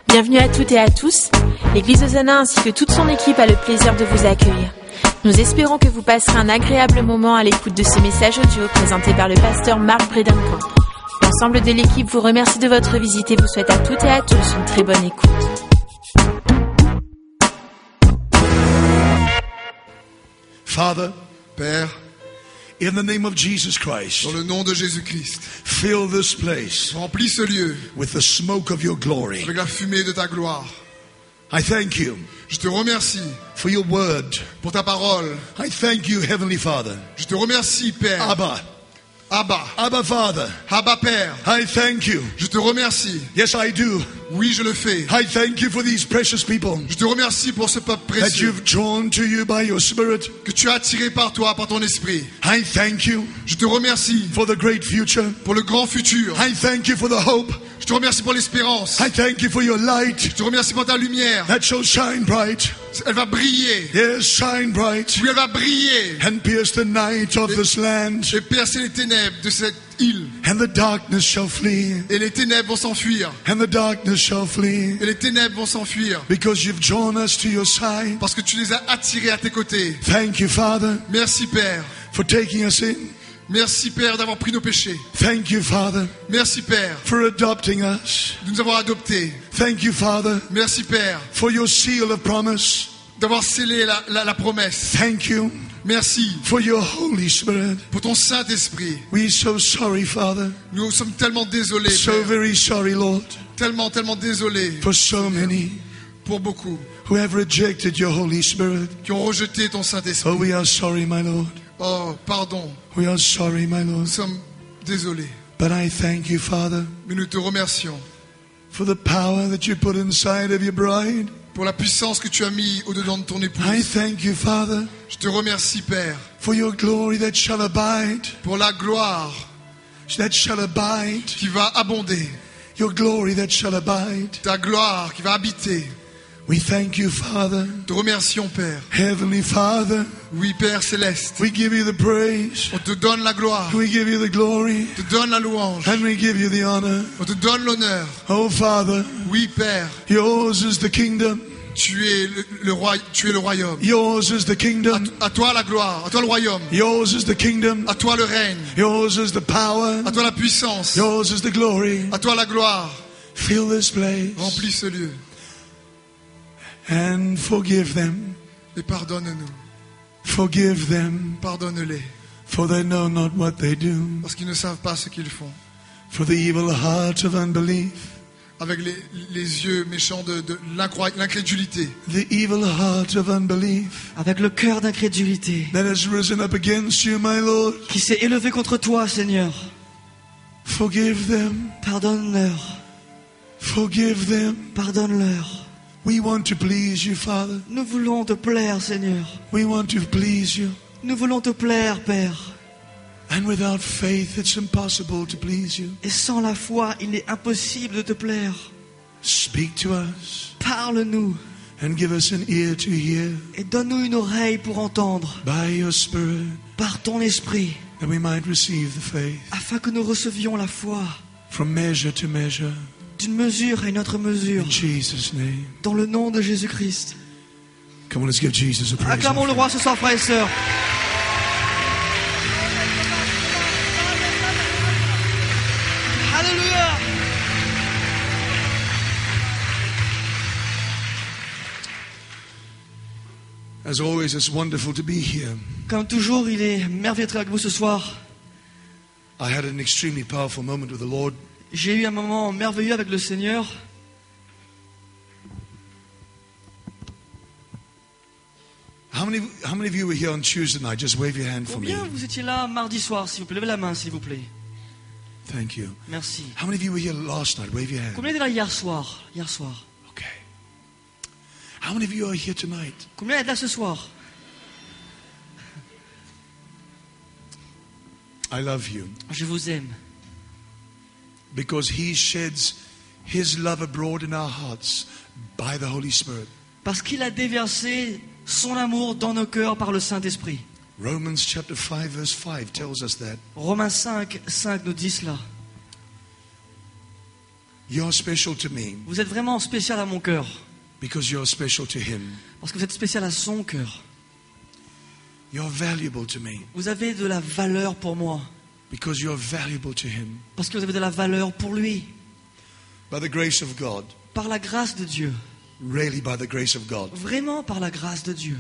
Bienvenue à toutes et à tous. L'Église Hosanna ainsi que toute son équipe a le plaisir de vous accueillir. Nous espérons que vous passerez un agréable moment à l'écoute de ce message audio présenté par le pasteur Marc Bredenkamp. L'ensemble de l'équipe vous remercie de votre visite et vous souhaite à toutes et à tous une très bonne écoute. Father, Père, in the name of Jesus Christ, dans le nom de Jésus-Christ, fill this place remplis ce lieu with the smoke of your glory. avec la fumée de ta gloire. I thank you Je te remercie for your word. pour ta parole. I thank you, Heavenly Father. Je te remercie, Père. Abba Father. Abba, Père. I thank you. Je te remercie. Yes, I do. Oui, je le fais. I thank you for these precious people Je te remercie pour ce peuple that précieux you've drawn to you by your Spirit. que tu as attiré par toi, par ton esprit. I thank you Je te remercie for the great future. pour le grand futur. I thank you for the hope. Je te remercie pour l'espérance. I thank you for your light Je te remercie pour ta lumière. that shall shine bright. Elle va briller. Yes, shine bright Oui, elle va briller. and pierce the night of this land. Et percer les ténèbres de cette île. And the darkness shall flee. Et les ténèbres vont s'enfuir. And the darkness shall flee. Et les ténèbres vont s'enfuir. Because you've drawn us to your side. Parce que tu les as attirés à tes côtés. Thank you, Father, Merci, Père. for taking us in. Merci, Père, d'avoir pris nos péchés. Thank you, Father, Merci, Père, for adopting us. de nous avoir adoptés. Thank you, Father, Merci, Père, for your seal of promise. d'avoir scellé la promesse. Thank you Merci for your Holy Spirit. pour ton Saint-Esprit. We're so sorry, Father. Nous sommes tellement désolés, So Père. very sorry, Lord, Tellement désolés for so many pour beaucoup who have rejected your Holy Spirit. qui ont rejeté ton Oh, Saint-Esprit. we are sorry, my Lord. Oh, pardon, We are sorry, my Lord. nous sommes désolés. But I thank you, Father, Mais nous te remercions for the power that you put inside of your bride. pour la puissance que tu as mis au-dedans de ton I épouse. thank you, Father, Je te remercie, Père, for your glory that shall abide, pour la gloire that shall abide, qui va abonder, your glory that shall abide. ta gloire qui va habiter. We thank you, Father, Te remercions, Père. Heavenly Father. Oui, Père céleste. We give you the praise, On te donne la gloire. we give you the glory, On te donne la louange. and we give you the honor. On te donne l'honneur. Oh, Father, Oui, Père. yours is the kingdom, Tu es le roi, tu es le royaume. yours is the kingdom, À toi la gloire. À toi le royaume. yours is the kingdom, À toi le règne. yours is the power, À toi la puissance. yours is the glory. À toi la gloire. Fill this place Remplis ce lieu. and forgive them, Et pardonne-nous. forgive them, Pardonne-les. for they know not what they do. Parce qu'ils ne savent pas ce qu'ils font. For the evil heart of unbelief, Avec les yeux méchants de l'incrédulité. the evil heart of unbelief Avec le cœur d'incrédulité that has risen up against you, my Lord. qui s'est élevé contre toi, Seigneur. Forgive them, Pardonne-leur, forgive them. pardonne-leur. We want to please you, Father. Nous voulons te plaire, Seigneur. We want to please you. Nous voulons te plaire, Père. And without faith, it's impossible to please you. Et sans la foi, il est impossible de te plaire. Speak to us Parle-nous and give us an ear to hear et donne-nous une oreille pour entendre by your Spirit, par ton esprit, that we might receive the faith afin que nous recevions la foi from measure to measure. d'une mesure à une autre mesure. In Jesus' name. Dans le nom de Jésus-Christ. Come on, let's give Jesus a praise. Acclamons le roi ce soir, frères et sœurs. Alléluia. As always, it's wonderful to be here. Comme toujours, il est merveilleux d'être avec vous ce soir. I had an extremely powerful moment with the Lord. J'ai eu un moment merveilleux avec le Seigneur. How many of you were here on Tuesday night? Just wave your hand for me. Combien vous étiez là mardi soir, s'il vous plaît? Levez la main, s'il vous plaît. Thank you. Merci. How many of you were here last night? Wave your hand. Combien étaient là hier soir? Hier soir. Okay. How many of you are here tonight? Combien êtes là ce soir? I love you Je vous aime. because He sheds His love abroad in our hearts by the Holy Spirit. Parce qu'il a déversé son amour dans nos cœurs par le Saint-Esprit. Romans chapter 5 verse 5 tells us that. Romains 5 nous dit cela. You're special to me Vous êtes vraiment spécial à mon cœur. because you're special to him. Parce que vous êtes spécial à son cœur. You're valuable to me Vous avez de la valeur pour moi. because you're valuable to him. Parce que vous avez de la valeur pour lui. By the grace of God, Par la grâce de Dieu. really by the grace of God. Vraiment par la grâce de Dieu.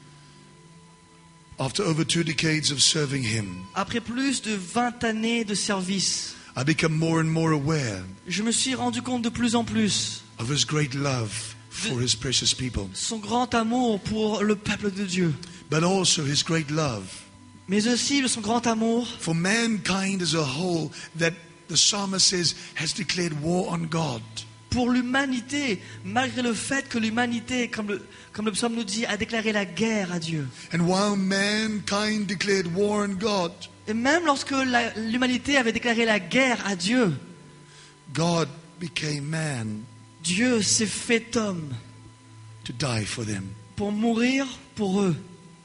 After over 2 decades of serving him, Après plus de 20 années de service, I become more and more aware je me suis rendu compte de plus en plus of his great love for his precious people, son grand amour pour le peuple de Dieu. but also his great love Mais aussi son grand amour for mankind as a whole, that the psalmist says has declared war on God. pour l'humanité, malgré le fait que l'humanité, comme le psaume nous dit, a déclaré la guerre à Dieu. And while mankind declared war on God, Et même lorsque l'humanité avait déclaré la guerre à Dieu, God became man Dieu s'est fait homme to die for them. pour mourir pour eux.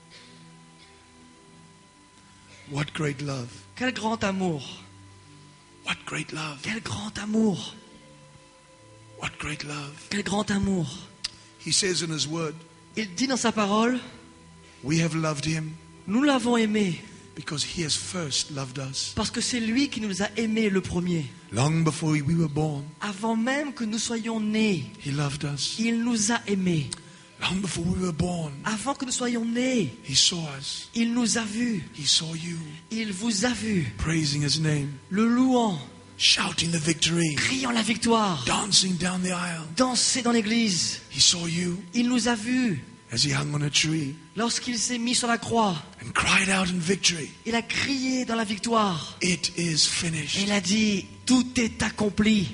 What great love! Quel grand amour! What great love! Quel grand amour! What great love! Quel grand amour! He says in his word, Il dit dans sa parole, we have loved him nous l'avons aimé because he has first loved us. parce que c'est lui qui nous a aimés le premier. Long before we were born, Avant même que nous soyons nés, he loved us. il nous a aimés. Long before we were born, Avant que nous soyons nés, he saw us. il nous a vus. He saw you, Il vous a vus, praising his name, le louant, shouting the victory, criant la victoire, dancing down the aisle. danser dans l'église. He saw you Il nous a vus as he hung on a tree lorsqu'il s'est mis sur la croix. and cried out in victory, Il a crié dans la victoire. it is Et finished. il a dit, tout est accompli.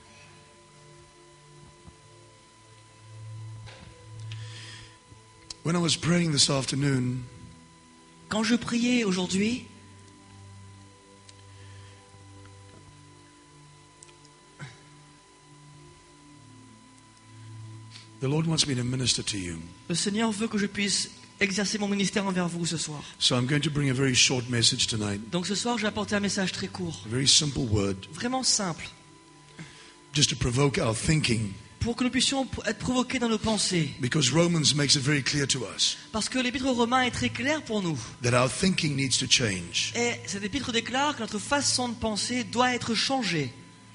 When I was praying this afternoon, Quand je priais aujourd'hui, the Lord wants me to minister to you. le Seigneur veut que je puisse exercer mon ministère envers vous ce soir. So I'm going to bring a very short message tonight, Donc ce soir, je vais apporter un message très court, a very simple word, vraiment simple, just to provoke our thinking, pour que nous puissions être provoqués dans nos pensées. because Romans makes it very clear to us Parce que l'épître aux Romains est très clair pour nous. that our thinking needs to change. Et cet épître déclare que notre façon de penser doit être changée.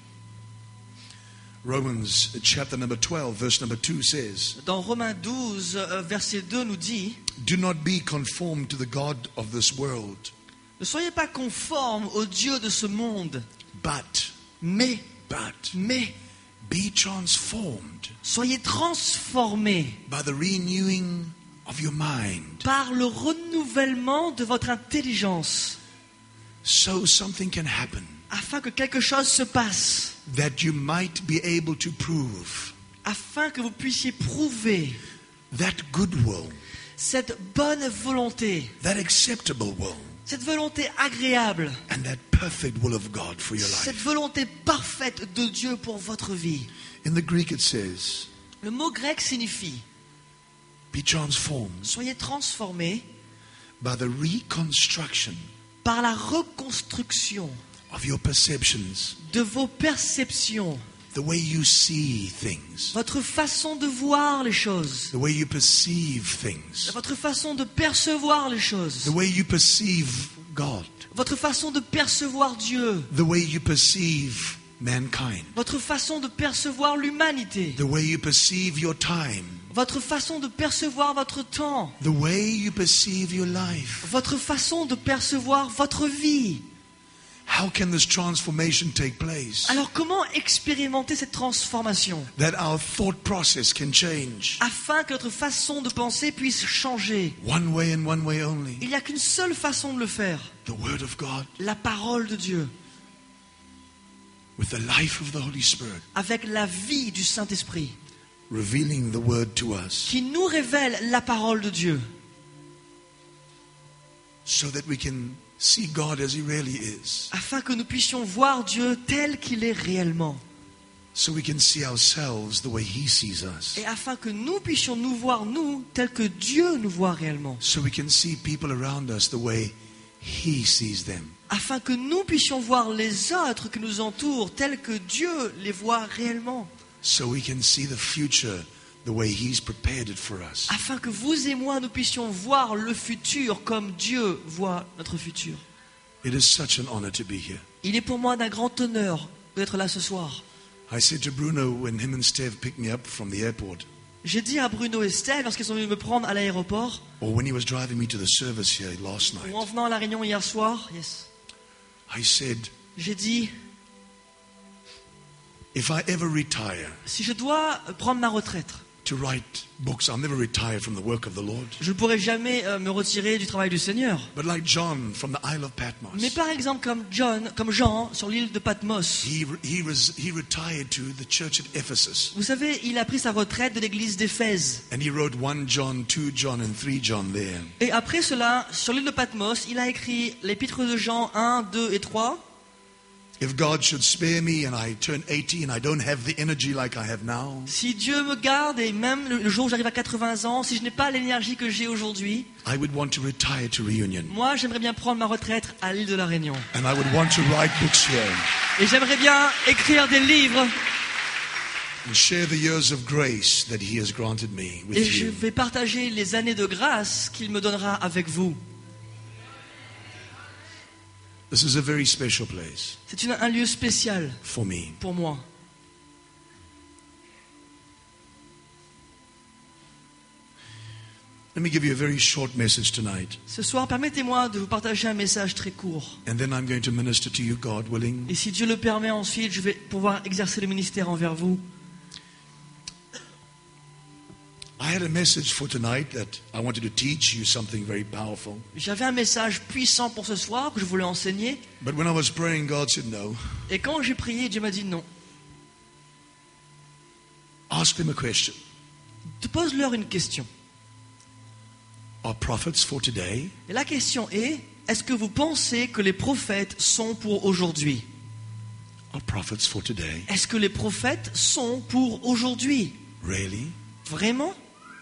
Romans chapter number 12, verse number 2 says, Dans Romains 12, verset 2 nous dit, do not be conformed to the God of this world, ne soyez pas conformes au Dieu de ce monde, but mais be transformed soyez transformés by the renewing of your mind, par le renouvellement de votre intelligence, so something can happen afin que quelque chose se passe, that you might be able to prove afin que vous puissiez prouver that good will, cette bonne volonté, that acceptable will, cette volonté agréable, and that perfect will of God for your cette life. volonté parfaite de Dieu pour votre vie. In the Greek it says, Le mot grec signifie be transformed soyez transformés by the reconstruction par la reconstruction of your perceptions, de vos perceptions, the way you see things, votre façon de voir les choses, the way you perceive things, votre façon de percevoir les choses, the way you perceive God, votre façon de percevoir Dieu, the way you perceive mankind, votre façon de percevoir l'humanité, the way you perceive your time, votre façon de percevoir votre temps, the way you perceive your life. votre façon de percevoir votre vie. How can this transformation take place? Alors comment expérimenter cette transformation That our thought process can change. afin que notre façon de penser puisse changer? One way and one way only. Il n'y a qu'une seule façon de le faire, The Word of God la parole de Dieu, with the life of the Holy Spirit, avec la vie du Saint-Esprit, revealing the Word to us qui nous révèle la parole de Dieu, so that we can see God as He really is. afin que nous puissions voir Dieu tel qu'il est réellement, So we can see ourselves the way He sees us. et afin que nous puissions nous voir nous tel que Dieu nous voit réellement, So we can see people around us the way He sees them. afin que nous puissions voir les autres qui nous entourent tels que Dieu les voit réellement. So we can see the future the way He's prepared it for us. Afin que vous et moi, nous puissions voir le futur comme Dieu voit notre futur. It is such an honor to be here. Il est pour moi d'un grand honneur d'être là ce soir. I said to Bruno when him and Steve picked me up from the airport, J'ai dit à Bruno et Steve, lorsqu'ils sont venus me prendre à l'aéroport, or when he was driving me to the service here last ou en night, venant à la réunion hier soir, I said, j'ai dit, if I ever retire si je dois prendre ma retraite, to write books, I'll never retire from the work of the Lord. je ne pourrai jamais me retirer du travail du Seigneur. But like John from the Isle of Patmos, Mais par exemple, comme Jean, sur l'île de Patmos, he retired to the church at Ephesus. vous savez, il a pris sa retraite de l'église d'Éphèse. And he wrote 1 John, 2 John, and 3 John there. Et après cela, sur l'île de Patmos, il a écrit l'épître de Jean 1, 2 et 3. If God should spare me and I turn 80 and I don't have the energy like I have now, Si Dieu me garde, et même le jour où j'arrive à 80 ans, si je n'ai pas l'énergie que j'ai aujourd'hui, I would want to retire to Reunion. moi j'aimerais bien prendre ma retraite à l'île de la Réunion. And I would want to write books here Et j'aimerais bien écrire des livres, and share the years of grace that He has granted me et with je you. vais partager les années de grâce qu'il me donnera avec vous. This is a very special place C'est un lieu spécial for me. pour moi. Let me give you a very short message tonight, Ce soir, permettez-moi de vous partager un message très court. and then I'm going to minister to you, God willing. Et si Dieu le permet ensuite, je vais pouvoir exercer le ministère envers vous. I had a message for tonight that I wanted to teach you something very powerful. J'avais un message puissant pour ce soir que je voulais enseigner. But when I was praying, God said no. Et quand j'ai prié, Dieu m'a dit non. Ask them a question. Pose-leur une question. Are prophets for today? Et la question est, est-ce que vous pensez que les prophètes sont pour aujourd'hui? Are prophets for today? Est-ce que les prophètes sont pour aujourd'hui? Really? Vraiment?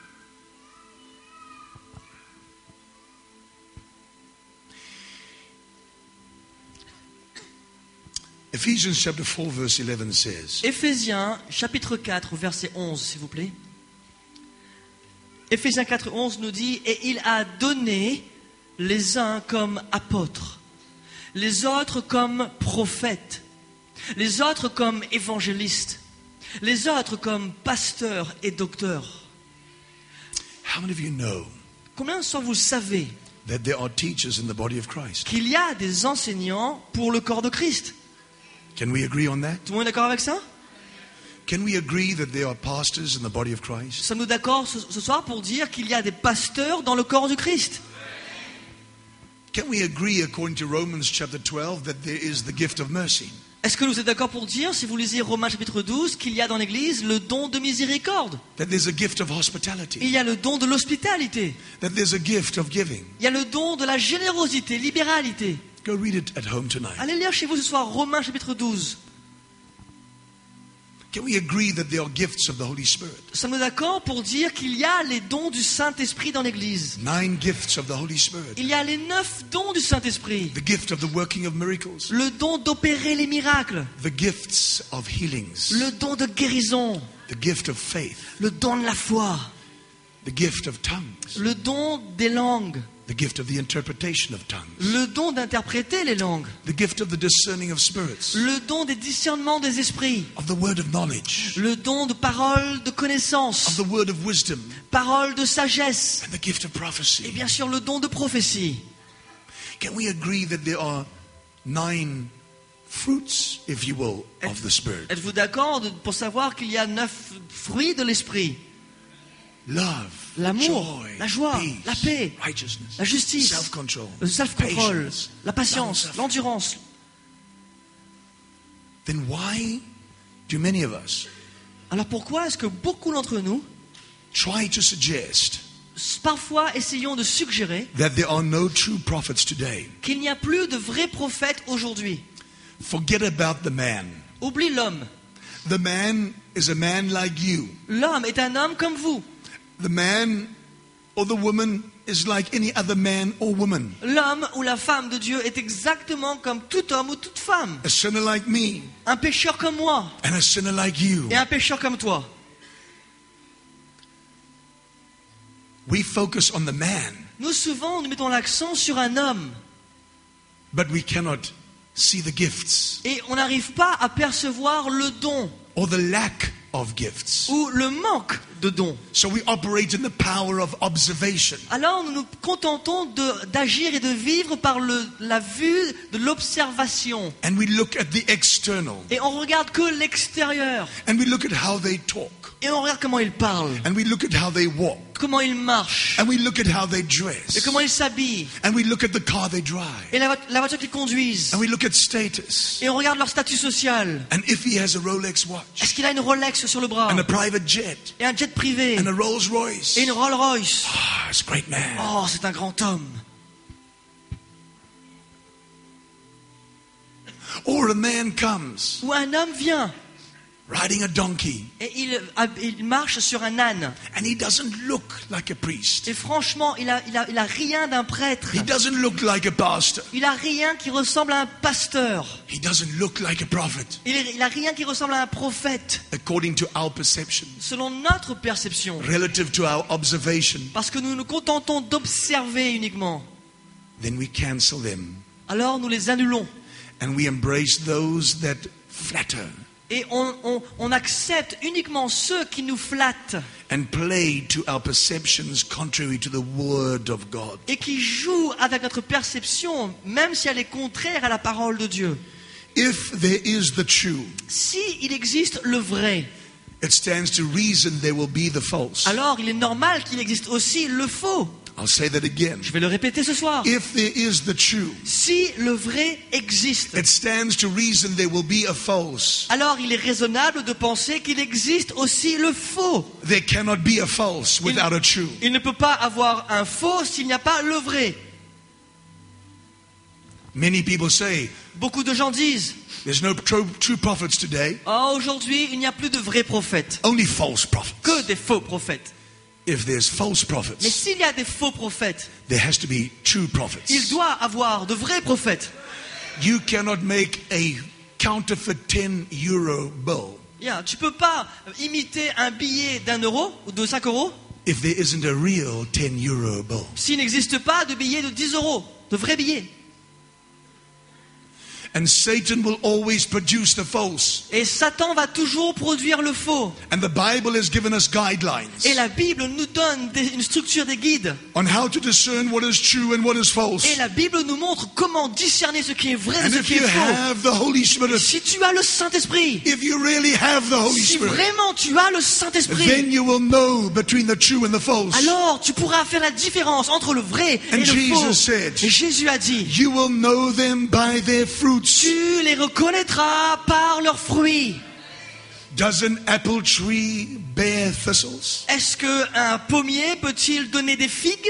Ephesians chapter 4 verse 11 says, Éphésiens chapitre 4 verset 11 s'il vous plaît. Éphésiens 4 11 nous dit, et il a donné les uns comme apôtres, les autres comme prophètes, les autres comme évangélistes, les autres comme pasteurs et docteurs. how many of you know Combien de vous savez that there are teachers in the body of Christ? qu'il y a des enseignants pour le corps de Christ? Can we agree on that? Tout le monde est d'accord avec ça? Can we agree that there are pastors in the body of Christ? Sommes-nous d'accord ce soir pour dire qu'il y a des pasteurs dans le corps du Christ? Can we agree according to Romans chapter 12 that there is the gift of mercy? Est-ce que vous êtes d'accord pour dire, si vous lisez Romains chapitre 12, qu'il y a dans l'Église le don de miséricorde? That there's a gift of Il hospitality? y a le don de l'hospitalité. That there's a gift of giving? Il y a le don de la générosité, libéralité. Go read it at home tonight. Allez lire chez vous ce soir Romains chapitre 12. Can we agree that there are gifts of the Holy Spirit? Sommes-nous d'accord pour dire qu'il y a les dons du Saint-Esprit dans l'Église? 9 gifts of the Holy Spirit. Il y a les 9 dons du Saint-Esprit. The gift of the working of miracles. Le don d'opérer les miracles. The gifts of healings. Le don de guérison. The gift of faith. Le don de la foi. The gift of tongues. Le don des langues. The gift of the interpretation of tongues. Le don d'interpréter les langues. The gift of the discerning of spirits. Le don des discernements des esprits. Of the word of knowledge. Le don de parole de Of connaissance. the word of wisdom. Parole de sagesse. And the gift of Et prophecy. bien sûr le don de prophétie. Can we agree that there are 9 fruits, if you will, of the Spirit? Êtes-vous d'accord pour savoir qu'il y a 9 fruits de l'esprit? Love, L'amour, joy, la joie, peace, la paix, righteousness, la justice, self-control, le self-control, patience, la patience, long-suffering. l'endurance. Then why do many of us Alors pourquoi est-ce que beaucoup d'entre nous, try to suggest parfois essayons de suggérer that there are no true prophets today? qu'il n'y a plus de vrais prophètes aujourd'hui? Forget about the man. Oublie l'homme. The man is a man like you. L'homme est un homme comme vous. The man or the woman is like any other man or woman. L'homme ou la femme de Dieu est exactement comme tout homme ou toute femme. A sinner like me Un pécheur comme moi and a sinner like you. et un pécheur comme toi. We focus on the man, Nous souvent, nous mettons l'accent sur un homme but we cannot see the gifts et on n'arrive pas à percevoir le don or the lack of gifts. ou le manque de don. So we operate in the power of observation. Alors nous nous contentons d'agir et de vivre par la vue de l'observation. And we look at the external. Et on regarde que l'extérieur. And we look at how they talk. Et on regarde comment ils parlent, And we look at how they walk. comment ils marchent, And we look at how they et dress. comment ils s'habillent, And we look at the car they drive. et la voiture qu'ils conduisent. And we look at status. Et on regarde leur statut social. And if he has a Rolex watch. Est-ce qu'il a une Rolex sur le bras, And a private jet. et un jet privé, And a Rolls Royce. et une Rolls Royce? Ah, it's a great man. Oh, c'est un grand homme. Or a man comes Ou un homme vient, riding a donkey. et il marche sur un âne. And he doesn't look like a priest. Et franchement, il a rien d'un prêtre. He doesn't look like a pastor. Il a rien qui ressemble à un pasteur. He doesn't look like a prophet. Il a rien qui ressemble à un prophète, According to our perception. selon notre perception. Relative to our observation. Parce que nous nous contentons d'observer uniquement. Then we cancel them. Alors nous les annulons. And we embrace those that flatter. Et on accepte uniquement ceux qui nous flattent And play to our perceptions contrary to the word of God. et qui jouent avec notre perception, même si elle est contraire à la parole de Dieu. If there is the true, Si il existe le vrai, it stands to reason there will be the false. alors il est normal qu'il existe aussi le faux. I'll say that again. Je vais le répéter ce soir. If there is the true, Si le vrai existe, it stands to reason there will be a false. alors il est raisonnable de penser qu'il existe aussi le faux. There cannot be a false without a true. Il ne peut pas avoir un faux s'il n'y a pas le vrai. Many people say Beaucoup de gens disent, there's no true prophets today, oh, aujourd'hui il n'y a plus de vrais prophètes, only false prophets. que des faux prophètes. If there's false Mais prophets, s'il y a des faux prophètes, there has to be true il prophets. doit avoir de vrais prophètes. You cannot make a counterfeit 10 euro bill Yeah, tu peux pas imiter un billet d'1 € ou de 5 € if there isn't a real 10 euro bill. s'il n'existe pas de billet de 10 €, de vrais billets. And Satan will always produce the false. Et Satan va toujours produire le faux. And the Bible has given us guidelines Et la Bible nous donne une structure, des guides. on how to discern what is true and what is false. Et la Bible nous montre comment discerner ce qui est vrai And de ce if qui est you faux. have the Holy Spirit, Si tu as le Saint-Esprit, if you really have the Holy si Spirit, vraiment tu as le Saint-Esprit, then you will know between the true and the false. alors tu pourras faire la différence entre le vrai et And le faux. Jesus said, Et Jésus a dit, you will know them by their fruits. tu les reconnaîtras par leurs fruits. Does an apple tree bear thistles? Est-ce qu'un pommier peut-il donner des figues?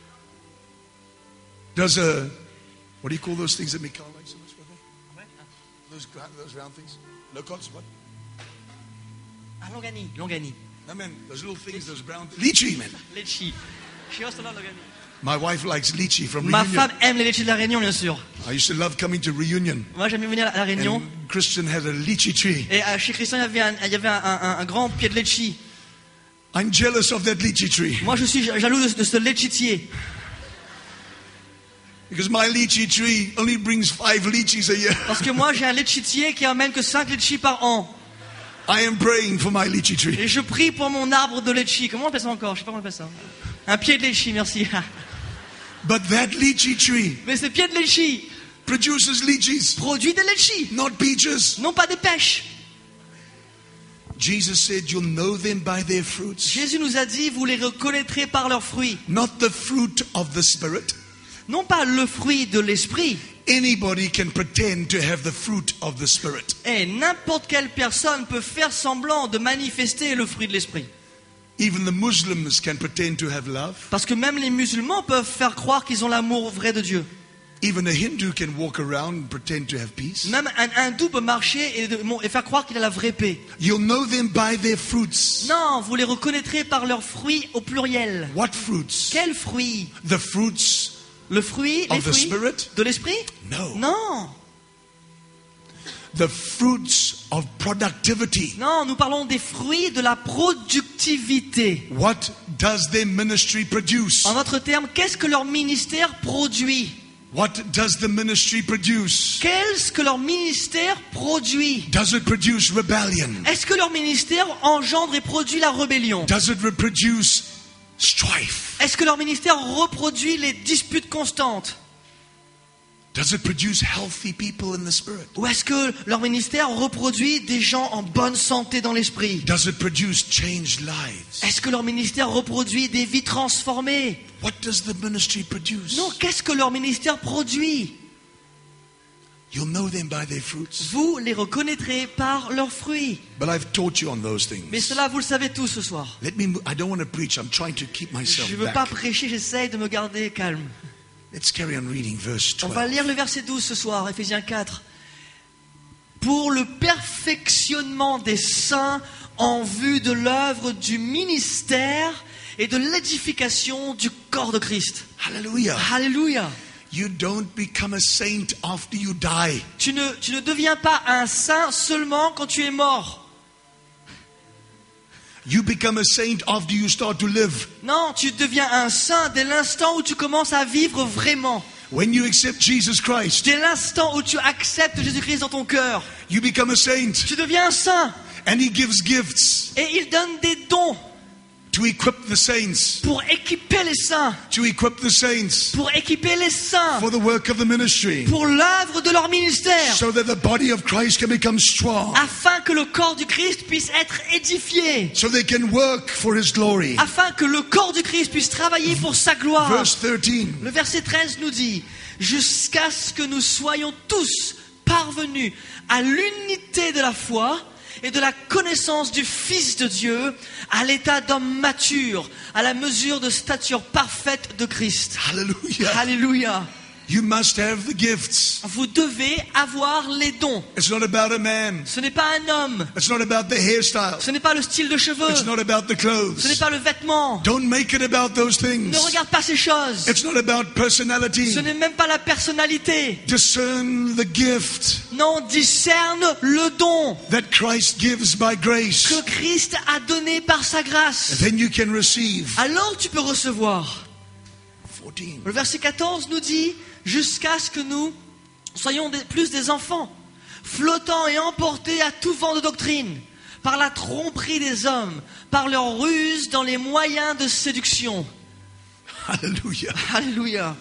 Does a, what do you call those things that Mikhail likes so much? What are they? Those round things? Locusts, what? Ah, longani. No, man, those little things, those brown lychee, man. Litchi. She also loves longani. My wife likes lychee from Ma Reunion. femme aime les litchis de la Réunion, bien sûr. I used to love coming to Reunion. Moi, j'aime bien venir à la Réunion. And Christian had a lychee tree. Et chez Christian, il y avait un grand pied de litchi. I'm jealous of that lychee tree Moi, je suis jaloux de ce litchitier. because my lychee tree only brings 5 lychees a year. Parce que moi, j'ai un litchitier qui emmène que 5 litchis par an. I am praying for my lychee tree. Et je prie pour mon arbre de litchi. Comment on appelle ça encore? Je sais pas comment on appelle ça. Un pied de litchi, merci. But that lychee tree Mais ce pied de litchi produces lychees, produit des litchis, not peaches. non pas des pêches. Jesus said, you'll know them by their fruits. Jésus nous a dit, vous les reconnaîtrez par leurs fruits. Not the fruit of the Spirit. Non pas le fruit de l'esprit. Anybody can pretend to have the fruit of the Spirit. Et n'importe quelle personne peut faire semblant de manifester le fruit de l'esprit. Even the Muslims can pretend to have love. Parce que même les musulmans peuvent faire croire qu'ils ont l'amour vrai de Dieu. Even a Hindu can walk around and pretend to have peace. Même un hindou peut marcher et faire croire qu'il a la vraie paix. You'll know them by their fruits. Non, vous les reconnaîtrez par leurs fruits au pluriel. What fruits? Quels fruits? The fruits Le fruit, les of the fruits Spirit? de l'esprit? No. Non. The fruits of productivity. Non, nous parlons des fruits de la productivité. What does their ministry produce? En d'autres termes, qu'est-ce que leur ministère produit? What does the ministry produce? Qu'est-ce que leur ministère produit? Does it produce rebellion? Est-ce que leur ministère engendre et produit la rébellion? Does it reproduce strife? Est-ce que leur ministère reproduit les disputes constantes? Does it produce healthy people in the spirit? Ou est-ce que leur ministère reproduit des gens en bonne santé dans l'esprit? Does it produce changed lives? Est-ce que leur ministère reproduit des vies transformées? What does the ministry produce? Non, qu'est-ce que leur ministère produit? You'll know them by their fruits. Vous les reconnaîtrez par leurs fruits. But I've taught you on those Mais things. cela, vous le savez tous ce soir. I don't want to preach. I'm trying to keep myself Je ne veux pas back. prêcher, j'essaye de me garder calme. Let's carry on reading verse On va 12. lire le verset 12 ce soir, Éphésiens 4. Pour le perfectionnement des saints en vue de l'œuvre du ministère et de l'édification du corps de Christ. Hallelujah. Alléluia. You don't become a saint after you die. Tu ne deviens pas un saint seulement quand tu es mort. You become a saint after you start to live. Non, tu deviens un saint dès l'instant où tu commences à vivre vraiment. When you accept Jesus Christ, Dès l'instant où tu acceptes Jésus-Christ dans ton cœur, you become a saint. tu deviens un saint. And he gives gifts Et il donne des dons to equip the saints. pour équiper les saints. To equip the saints Pour équiper les saints. for the work of the ministry. Pour l'œuvre de leur ministère. So that the body of Christ can become strong. Afin que le corps du Christ puisse être édifié. So they can work for his glory. Afin que le corps du Christ puisse travailler pour sa gloire. Verse 13. Le verset 13 nous dit, jusqu'à ce que nous soyons tous parvenus à l'unité de la foi et de la connaissance du Fils de Dieu, à l'état d'homme mature, à la mesure de stature parfaite de Christ. Hallelujah. Alléluia. You must have the gifts. Vous devez avoir les dons. It's not about a man. Ce n'est pas un homme. It's not about the hairstyle. Ce n'est pas le style de cheveux. It's not about the Ce n'est clothes. pas le vêtement. Don't make it about those things. Ne regarde pas ces choses. It's not about personality. Ce n'est même pas la personnalité. Discern the gift Non, discerne le don that Christ gives by grace. que Christ a donné par sa grâce. And then you can receive. Alors tu peux recevoir. 14. Le verset 14 nous dit, jusqu'à ce que nous soyons plus des enfants, flottant et emportés à tout vent de doctrine, par la tromperie des hommes, par leur ruse dans les moyens de séduction. Hallelujah. Alléluia.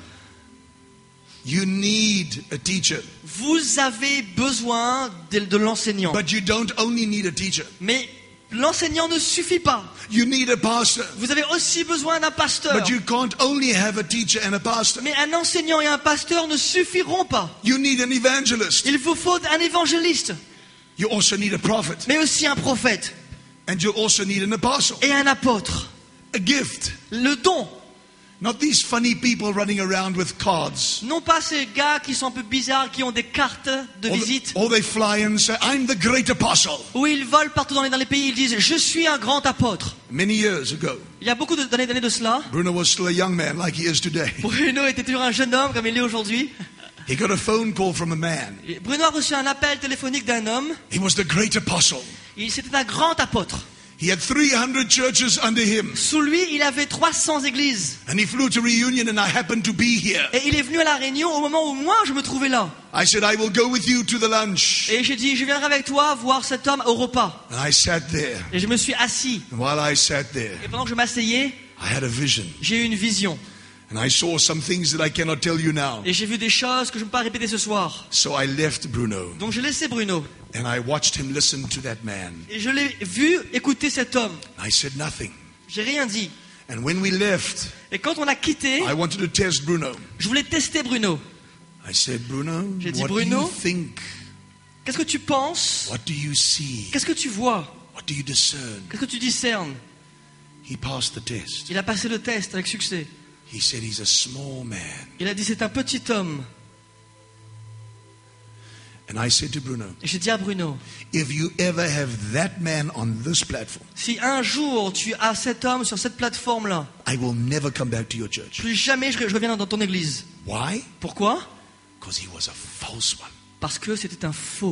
You need a teacher. Vous avez besoin de l'enseignant. But you don't only need a teacher. Mais l'enseignant ne suffit pas. You need a pastor. Vous avez aussi besoin d'un pasteur. But you can't only have a teacher and a pastor. Mais un enseignant et un pasteur ne suffiront pas. You need an evangelist. Il vous faut un évangéliste, You also need a prophet. mais aussi un prophète And you also need an apostle. et un apôtre. A gift. Le don. Not these funny people running around with cards. Non pas ces gars qui sont un peu bizarres, qui ont des cartes de visite, Or they fly and say, I'm the great apostle. où ils volent partout dans les pays, ils disent « Je suis un grand apôtre Many years ago, ». Il y a beaucoup d'années de cela. Bruno was still a young man like he is today. Bruno était toujours un jeune homme comme il est aujourd'hui. He got a phone call from a man. Et Bruno a reçu un appel téléphonique d'un homme. He was the great apostle. C'était un grand apôtre. He had 300 churches under him. Sous lui, il avait 300 églises. And he flew to Reunion and I happened to be here. Et il est venu à la Réunion au moment où moi je me trouvais là. I said, I will go with you to the lunch. Et j'ai dit, je viendrai avec toi voir cet homme au repas. And I sat there. Et je me suis assis. And while I sat there, Et pendant que je m'asseyais, I had a vision. j'ai eu une vision. And I saw some things that I cannot tell you now. Et j'ai vu des choses que je ne peux pas répéter ce soir. So I left Bruno. Donc j'ai laissé Bruno. And I watched him listen to that man. Et je l'ai vu écouter cet homme. I said nothing. J'ai rien dit. And when we left, Et quand on a quitté, I wanted to test Bruno. je voulais tester Bruno. I said, Bruno, J'ai dit, what do Bruno, you think? Qu'est-ce que tu penses? What do you see? Qu'est-ce que tu vois? What do you discern? Qu'est-ce que tu discernes? He passed the test. Il a passé le test avec succès. He said he's a small man. Il a dit, c'est un petit homme. And I said to Bruno, Et j'ai dit à Bruno, if you ever have that man on this platform, si un jour tu as cet homme sur cette plateforme-là, I will never come back to your church. plus jamais je reviens dans ton église. Why? Pourquoi? Because he was a false one. Parce que c'était un faux.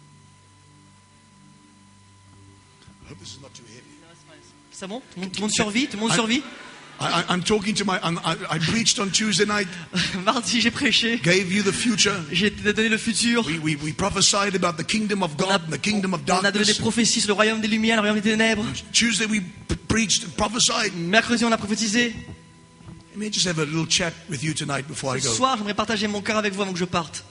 I hope this is not too heavy. C'est bon? Tout le monde survit? Tout le monde survit? I'm talking to I preached on Tuesday night, Mardi, j'ai prêché. gave you the future. J'ai donné le futur. We prophesied about the kingdom of God and the kingdom of On a donné des darkness. prophéties sur le royaume des lumières, le royaume des ténèbres. Tuesday we preached and prophesied. Mercredi, on a prophétisé. Let me just have a little chat with you tonight before I Ce go. soir, j'aimerais partager mon cœur avec vous avant que je parte.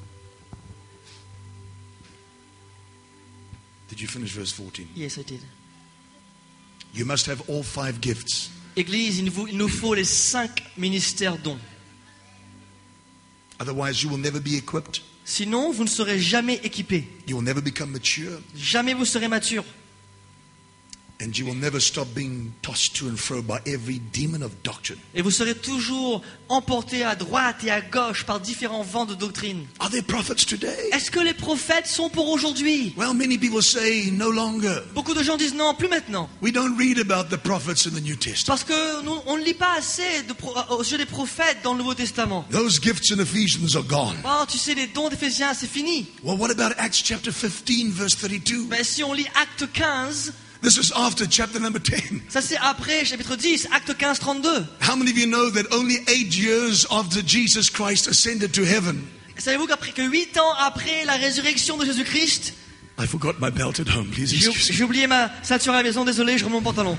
Did you finish verse 14? Yes, I did. You must have all 5 gifts. Église, il nous faut les 5 ministères dons. Otherwise, you will never be equipped. Sinon, vous ne serez jamais équipés. You will never become mature. Jamais vous serez mature. And you will never stop being tossed to and fro by every demon of doctrine. Et vous serez toujours emportés à droite et à gauche par différents vents de doctrine. Are there prophets today? Est-ce que les prophètes sont pour aujourd'hui? Well, many people say no longer. Beaucoup de gens disent non, plus maintenant. We don't read about the prophets in the New Testament. Parce que nous, on ne lit pas assez au sujet des prophètes dans le Nouveau Testament. Those gifts in Ephesians are gone. Oh, tu sais, les dons d'Éphésiens, c'est fini. Well, what about Acts chapter 15, verse 32? Ben, si on lit Acte 15, This is after chapter number 10. ça c'est après chapitre 10, Acte 15, 32. How many of you know that only 8 years after Jesus Christ ascended to heaven? Savez-vous que 8 ans après la résurrection de Jésus-Christ, I forgot my belt at home. Please excuse me. j'ai oublié ma ceinture à la maison, désolé, je remets mon pantalon.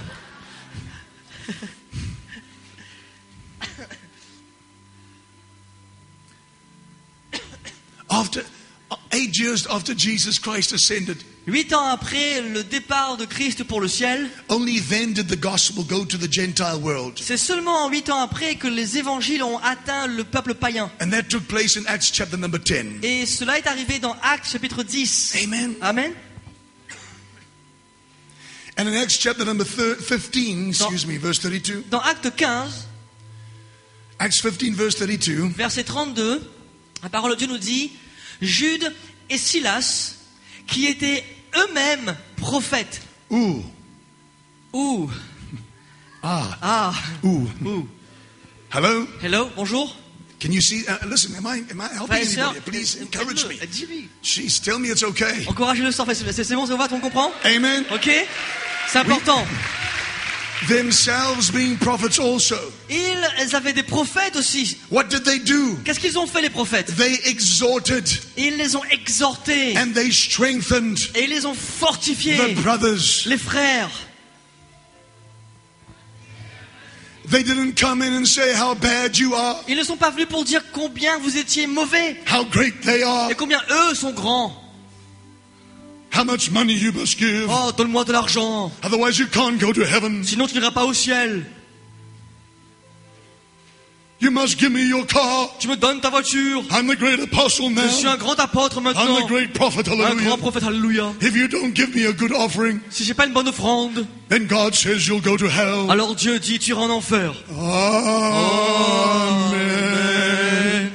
After 8 years after Jesus Christ ascended, 8 ans après le départ de Christ pour le ciel, only then did the gospel go to the Gentile world. c'est seulement 8 ans après que les évangiles ont atteint le peuple païen. And that took place in Acts chapter number 10. Et cela est arrivé dans Actes chapitre 10. Amen. Amen. And in Acts chapter number 15, verse 32. Dans Acte 15, Acts 15, verse 32. verset 32, la parole de Dieu nous dit, Jude et Silas, qui étaient eux-mêmes prophètes. Ooh. Ouh, Ah. ah, Ooh. ouh. Hello? Hello, bonjour. Can you see? Listen, am I helping Frères et sœurs, anybody? Please encourage me. dis-lui. Jeez, tell me it's okay. Encouragez-le sans faire. C'est bon, ça va, on comprend? Amen. Ok? C'est important. Themselves being prophets also. Ils avaient des prophètes aussi. What did they do? Qu'est-ce qu'ils ont fait, les prophètes? They exhorted Ils les ont exhortés. and they strengthened Et ils les ont fortifiés. the brothers. Les frères. They didn't come in and say how bad you are, Ils ne sont pas venus pour dire combien vous étiez mauvais. how great they are, Et combien eux sont grands. how much money you must give. Oh, donne-moi de l'argent. Otherwise you can't go to heaven. Sinon, tu n'iras pas au ciel. You must give me your car. Tu me donnes ta voiture. I'm the great apostle Je suis now. un grand apôtre I'm maintenant. the great prophet. Un grand Hallelujah. prophète, alléluia. If you don't give me a good offering, Si j'ai pas une bonne offrande, then God says you'll go to hell. alors Dieu dit tu iras en enfer. Amen.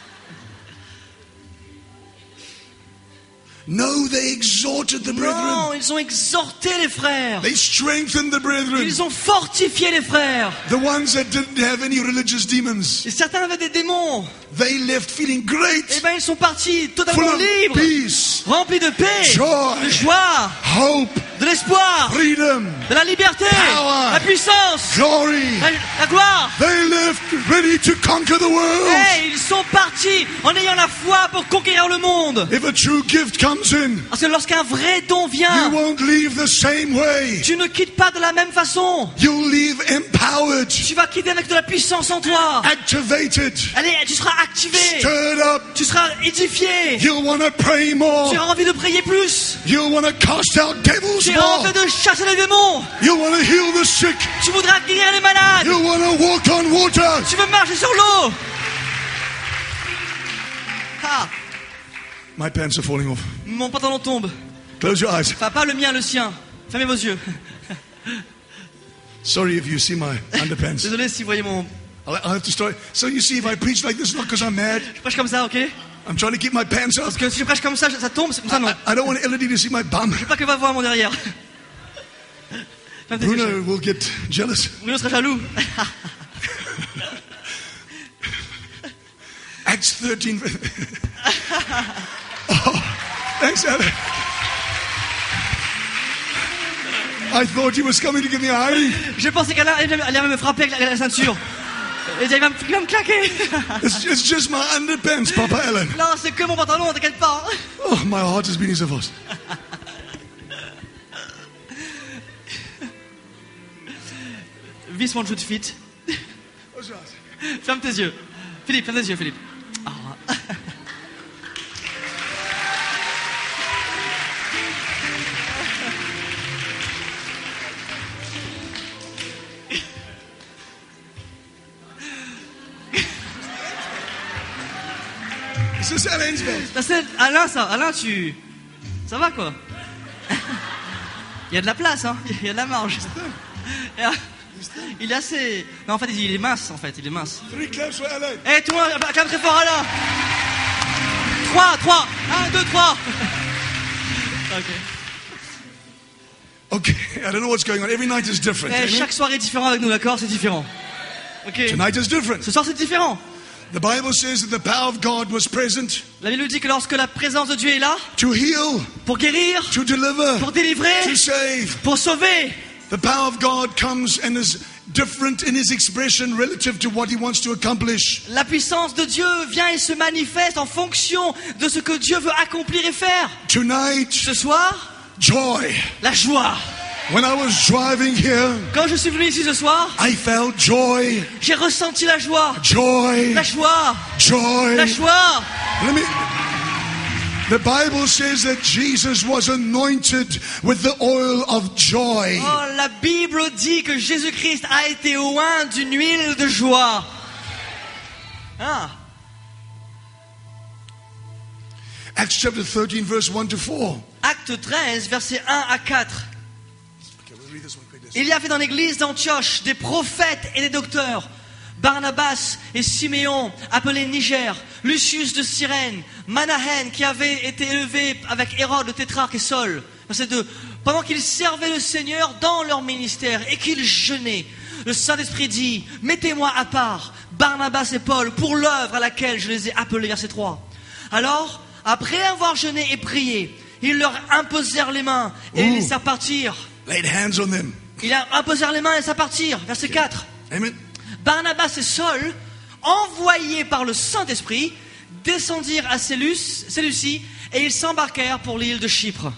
No, they exhorted the brethren. Non, ils ont exhorté les frères. They strengthened the brethren. Ils ont fortifié les frères. The ones that didn't have any religious demons. Et certains avaient des démons. They left feeling Et great, ben ils sont partis full totalement of libres, peace, remplis de paix, joy, de joie, hope, de l'espoir, freedom, de la liberté, Power. la puissance, glory. la gloire. They left ready to conquer the world. Et ils sont partis en ayant la foi pour conquérir le monde. If a true gift comes in, Parce que lorsqu'un vrai don you vient, won't leave the same way. tu ne quittes pas de la même façon. You'll leave empowered, Tu vas quitter avec de la puissance en toi. activated, Allez, tu seras activé. stirred up. Tu seras édifié. You'll want to pray more. Tu auras envie de prier plus. You'll want to cast out devils Tu auras more. envie de chasser les démons. You'll want to heal the sick. Tu voudras guérir les malades. You'll want to walk on water. Tu veux marcher sur l'eau. Ah, My pants are falling off. mon pantalon tombe. Close your eyes. Enfin, pas le mien, le sien. Fermez vos yeux. Sorry if you see my underpants. Désolé si vous voyez mon... I'll have to start. So you see, if I preach like this, not because I'm mad. Je prêche comme ça, ok? I'm trying to keep my pants up. Parce que si je prêche comme ça tombe, c'est comme ça, non. I don't want Elodie to see my bum. Je veux pas qu'elle va voir mon derrière. Ferme tes yeux, Bruno chérie. will get jealous. Bruno sera jaloux. Acts 13. Oh, thanks, Alan. I thought he was coming to give me a hiding. Je pensais qu'elle allait me frapper avec la ceinture. Et il va me claquer. It's just my underpants, Papa Alan. Non, c'est que mon pantalon, t'inquiète pas. Oh, my heart is beating so fast. Visse mon jeu de fit. What's that? Ferme tes yeux. Philippe, ferme tes yeux, Philippe. Ah. Is this Alan's bed? Ça, c'est Alain, ça. Alain, ça va, quoi. Il y a de la place, hein. Il y a de la marge. Il est assez... Non, en fait, il est mince, en fait. Il est mince. 3 claps for Alan. Eh, tout le monde, acclame très fort, Alain. 3. 1, 2, 3. Ok. Okay, I don't know what's going on. Every night is different. Eh, Amen? chaque soirée est différente avec nous, d'accord? C'est différent. Ok. Tonight is different. Ce soir, c'est différent. The Bible says that the power of God was present La Bible dit que lorsque la présence de Dieu est là, to heal, pour guérir, to deliver, pour délivrer, to save. pour sauver, The power of God comes and is different in his expression relative to what he wants to accomplish. la puissance de Dieu vient et se manifeste en fonction de ce que Dieu veut accomplir et faire. Tonight, Ce soir, joy. la joie. When I was driving here, Quand je suis venu ici ce soir, I felt joy, j'ai ressenti la joie. joy, La joie. joy. La joie. The Bible says that Jesus was anointed with the oil of joy. Oh, la Bible dit que Jésus-Christ a été oint d'une huile de joie. Ah. Acts chapter 13, verse 1 to 4. Acte 13, versets 1 à 4. Okay, we'll read this one quick. Il y avait dans l'église d'Antioche des prophètes et des docteurs. Barnabas et Siméon, appelé Niger, Lucius de Cyrène, Manahen, qui avait été élevé avec Hérode le tétrarque et Saul. Verset 2. Pendant qu'ils servaient le Seigneur dans leur ministère et qu'ils jeûnaient, le Saint-Esprit dit, mettez-moi à part Barnabas et Paul pour l'œuvre à laquelle je les ai appelés. Verset 3. Alors, après avoir jeûné et prié, ils leur imposèrent les mains et les laissèrent partir. Laid hands on them. Ils leur imposèrent les mains et les laissèrent partir. Verset 4. Amen. Barnabas et Saul, envoyés par le Saint-Esprit, descendirent à Séleucie et ils s'embarquèrent pour l'île de Chypre.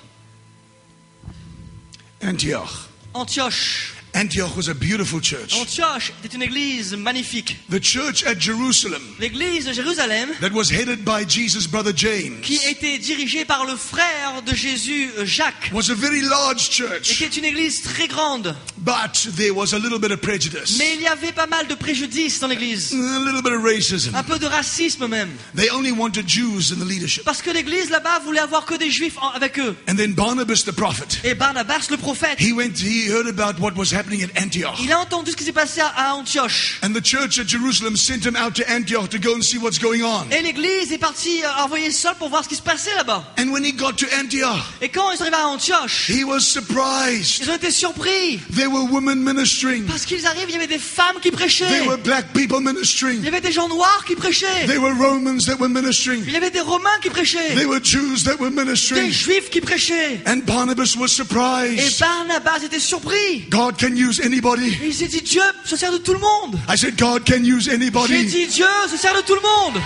Antioch. Antioche. Antioch was a beautiful church. Antioche était une église magnifique. The church at Jerusalem L'église de Jérusalem, that was headed by Jesus' brother James qui était dirigée par le frère de Jésus, Jacques, was a very large church, était une église très grande. but there was a little bit of prejudice, Mais il y avait pas mal de préjudices dans l'église. a little bit of racism. Un peu de racisme même. They only wanted Jews in the leadership. Parce que l'église là-bas voulait avoir que des juifs avec eux. And then Barnabas the prophet, Et Barnabas, le prophète, he heard about what was happening at Antioch. il a entendu ce qui s'est passé à Antioche. And the church at Jerusalem sent him out to Antioch to go and see what's going on. Et l'église est partie envoyer Saul pour voir ce qui se passait là-bas. And when he got to Antioch, Et quand ils sont arrivés à Antioche, he was surprised. ils ont été surpris. There were women ministering. Parce qu'ils arrivent, il y avait des femmes qui prêchaient. There were black people Il y ministering. avait des gens noirs qui prêchaient. There were Romans that were ministering. Il y avait des Romains qui prêchaient. There were Jews that were Des ministering. Juifs qui prêchaient. And Barnabas was Et surprised. Barnabas était surpris. God can use anybody. Et il s'est dit, Dieu se sert de tout le monde. I said, God can use J'ai anybody. dit, Dieu se sert de tout le monde.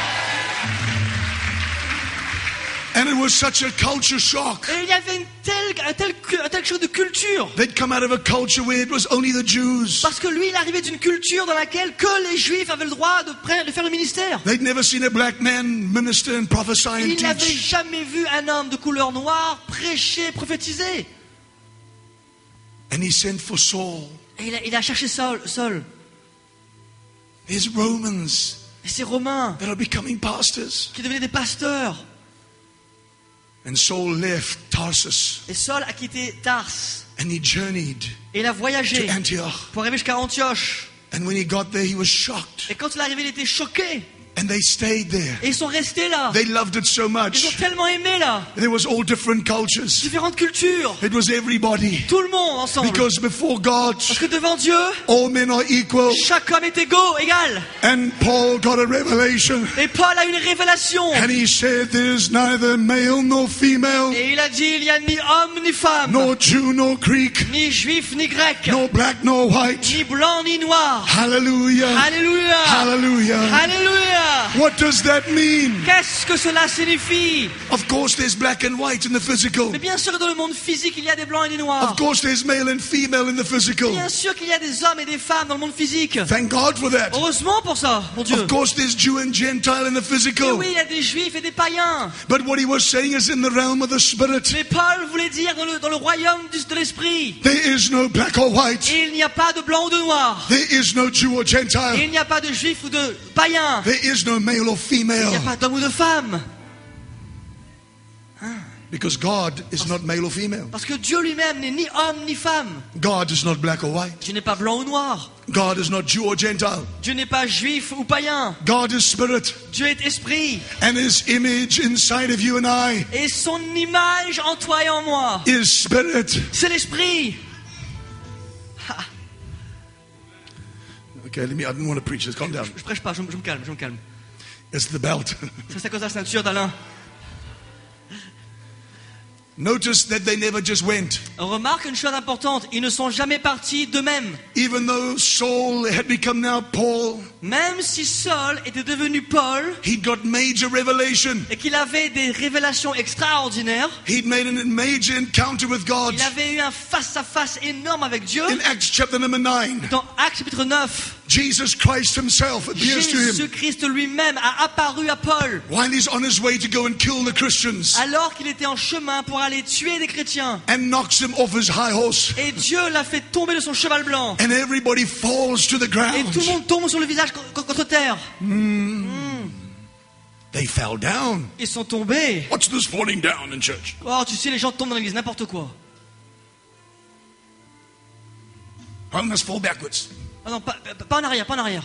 And it was such a culture shock. Et il y avait un tel chose de culture. They'd come out of a culture where it was only the Jews. Parce que lui, il arrivait d'une culture dans laquelle que les Juifs avaient le droit de faire le ministère. They'd never seen a black man minister and prophesy and Il n'avait teach. jamais vu un homme de couleur noire prêcher, prophétiser. And he sent for Saul. Et il a cherché Saul. There's Romans Et ces Romains that are becoming pastors. qui devenaient des pasteurs. And Saul left Tarsus Et Saul a quitté Tars. and he journeyed Et il a voyagé to Antioch. pour arriver jusqu'à Antioche. And when he got there, he was shocked. Et quand il est arrivé, il était choqué. And they stayed there. Et ils sont restés là. They loved it so Ils ont much. tellement aimé là. There was all different cultures. Différentes cultures. It was everybody. Tout le monde ensemble. Because before God, Parce que devant Dieu, all men are equal. chaque homme est égaux, égal. And Paul got a revelation. Et Paul a une révélation. And he said, there's neither male nor female, Et il a dit, il n'y a ni homme ni femme, nor Jew nor Greek, ni juif ni grec, nor black nor white. ni blanc ni noir. Hallelujah. Alléluia. Hallelujah. Alléluia. What does that mean? Qu'est-ce que cela signifie? Of course, there's black and white in the physical. Mais bien sûr que dans le monde physique, il y a des blancs et des noirs. Of course, there's male and female in the physical. Bien sûr qu'il y a des hommes et des femmes dans le monde physique. Thank God for that. Heureusement pour ça, mon Dieu. Of course, there's Jew and Gentile in the Et physical. oui, il y a des juifs et des païens. But what he was saying is in the realm of the Spirit. Mais Paul voulait dire dans le royaume de l'esprit, There is no black or white. il n'y a pas de blanc ou de noir. There is no Jew or Et Gentile. il n'y a pas de juif ou de païen. There is no male or Il n'y a female. pas d'homme ou de femme. Because God is not male or female. Parce que Dieu lui-même n'est ni homme ni femme. God is not black or white. Dieu n'est pas blanc ou noir. God is not Jew or Gentile. Dieu n'est pas juif ou païen. God is spirit. Dieu est esprit. And his image inside of you and I Et son image en toi et en moi, is spirit. c'est l'esprit. Okay, I didn't want to preach this. Calm down. Je prêche pas, je me calme, je me calme. It's the belt. C'est à cause de la ceinture d'Alain. Notice that they never just went. On remarque une chose importante, ils ne sont jamais partis d'eux-mêmes. Even though Saul had become now Paul, Même si Saul était devenu Paul he'd got major revelation. et qu'il avait des révélations extraordinaires, He'd made a major encounter with God. il avait eu un face-à-face énorme avec Dieu. In Acts chapter number 9, Dans Actes chapitre 9, Jesus Christ himself appears to him Jésus-Christ lui-même a apparu à Paul while he's on his way to go and kill the Christians alors qu'il était en chemin pour aller tuer des chrétiens. and knocks him off his high horse. Et Dieu l'a fait tomber de son cheval blanc. And everybody falls to the Et ground. tout le monde tombe sur le visage contre terre. They fell down. Ils sont tombés. What's this falling down in church? Oh, tu sais, les gens tombent dans l'église, n'importe quoi. I must fall backwards. Ah non, pas en arrière, pas en arrière.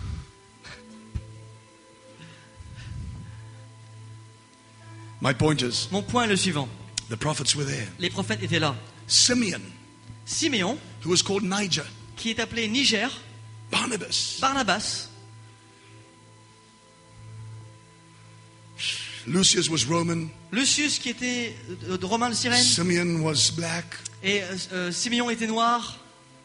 My point is, Mon point est le suivant. the prophets were there. Les prophètes étaient là. Simeon, Siméon, who was called Niger, qui est appelé Niger, Barnabas, Barnabas, Lucius was Roman, Lucius qui était de Romain de Cyrène, Simeon was black, et Siméon était noir.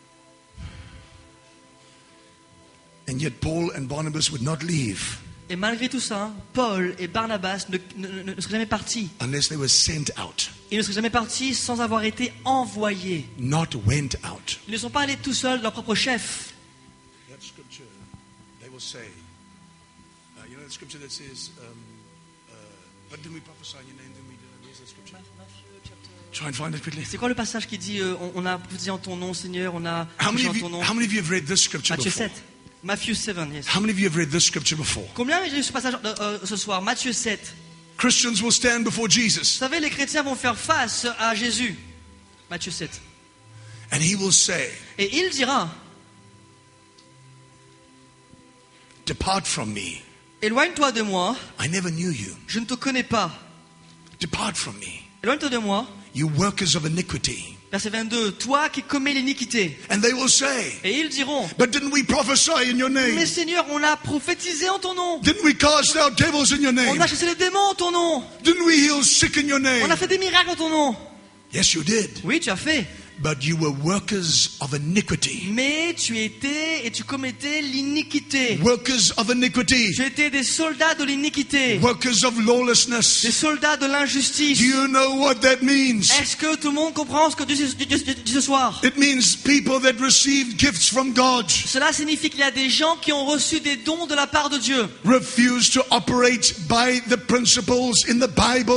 and yet Paul and Barnabas would not leave Et malgré tout ça, Paul et Barnabas ne seraient jamais partis. unless they were sent out, Ils ne seraient jamais partis sans avoir été envoyés. not went out. Ils ne sont pas allés tout seuls de leur propre chef. That scripture, they will say, you know that scripture that says, but didn't we prophesy in your name? Then we did. Where's that scripture? Try and find it quickly. C'est quoi le passage qui dit on a prophétisé en ton nom, Seigneur, on a How many prié of en you, ton nom. how many of you have read this scripture Matthieu before? 7. Matthieu 7, yes. How many of you have read this scripture before? Combien avez lu ce passage ce soir? Matthieu 7. Christians will stand before Vous Jesus savez, les chrétiens vont faire face à Jésus. Matthieu 7. and he will say, Et il dira, depart from me. éloigne-toi de moi, I never knew you. je ne te connais pas. Depart from me, Éloigne-toi de moi. you workers of iniquity. Verset 22. Toi qui commets l'iniquité. And they will say, Et ils diront, but didn't we prophesy in your name? mais Seigneur, on a prophétisé en ton nom. Didn't we cast out devils in your On name? a chassé les démons en ton nom. Didn't we heal sick in your name? On a fait des miracles en ton nom. Yes, you did. Oui, tu as fait. But you were workers of iniquity. Mais tu étais et tu commettais l'iniquité. Workers of iniquity. Tu étais des soldats de l'iniquité. Workers of Des lawlessness. soldats de l'injustice. Do you know what that means? Est-ce que tout le monde comprend ce que Dieu dit ce soir? It means people that received gifts from God Cela signifie qu'il y a des gens qui ont reçu des dons de la part de Dieu, refuse to operate by the principles in the Bible.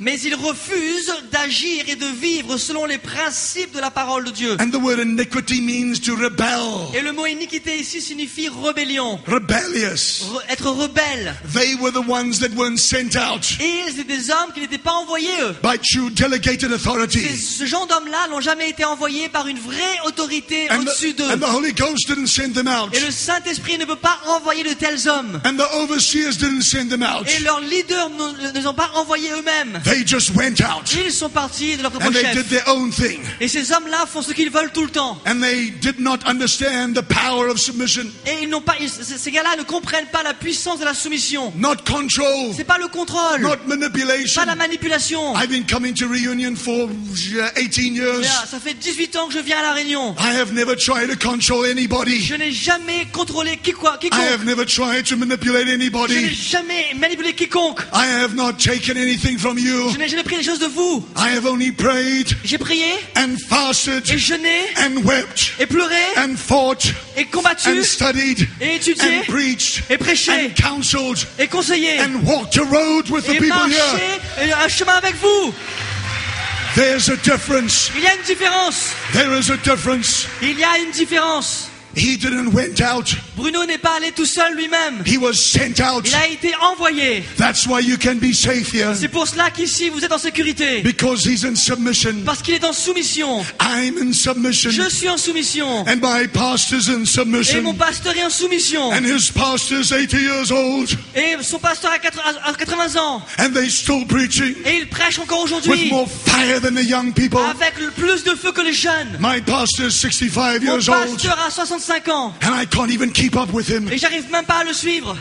Mais ils refusent d'agir et de vivre selon les principes de la parole de Dieu. And the word iniquity means to rebel. Et le mot iniquité ici signifie rébellion. Rebellious. Être rebelle. They were the ones that weren't sent out Et ils étaient des hommes qui n'étaient pas envoyés, eux. by true delegated authority. Ce genre d'hommes-là n'ont jamais été envoyés par une vraie autorité And au-dessus d'eux. the Holy Ghost didn't send them out. Et le Saint-Esprit ne peut pas envoyer de tels hommes. And the overseers didn't send them out. Et leurs leaders ne les ont pas envoyés eux-mêmes. They just went out. Ils sont partis de leur propre And they chef. did their own thing. Et ces hommes-là font ce qu'ils veulent tout le temps. And they did not understand the power of submission. Et ils n'ont pas, ces gars-là ne comprennent pas la puissance de la soumission. Not control. C'est pas le contrôle, Not manipulation. pas la manipulation. I've been coming to Reunion for 18 years. Ça fait 18 ans que je viens à la Réunion. I have never tried to control anybody. Je n'ai jamais contrôlé quiconque. I have never tried to manipulate Je n'ai anybody. jamais manipulé quiconque. I have not taken anything from you. Je n'ai jamais pris les choses de vous. I have only prayed J'ai prié and fasted et jeûné and wept et pleuré and fought et combattu and studied et étudié and preached et prêché and counseled et conseillé and walked a road with the et people marché here. un chemin avec vous. There's a difference. Il y a une différence. There is a difference. Il y a une différence. He didn't went out. Bruno n'est pas allé tout seul lui-même. He was sent out. Il a été envoyé. That's why you can be safe here. C'est pour cela qu'ici vous êtes en sécurité. Because he's in submission. Parce qu'il est en soumission. I'm in submission. Je suis en soumission. And my pastor's in Et submission. mon pasteur est en soumission. And his pastor's 80 years old. Et son pasteur a 80 ans. And they still preaching Et il prêche encore with aujourd'hui. more fire than the young people. Avec plus de feu que les jeunes. My pastor's 65 Mon years old. pasteur a 65 ans. And I can't even keep up with him. Et j'arrive même pas à le suivre.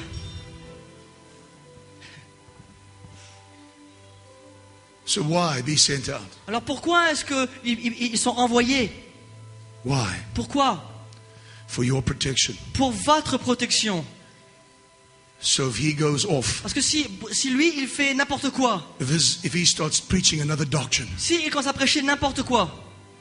So why be sent out? Alors pourquoi est-ce qu'ils sont envoyés? Why? Pourquoi? For your protection. Pour votre protection. So if he goes off, Parce que si lui, il fait n'importe quoi, if he starts preaching another doctrine, si il commence à prêcher n'importe quoi,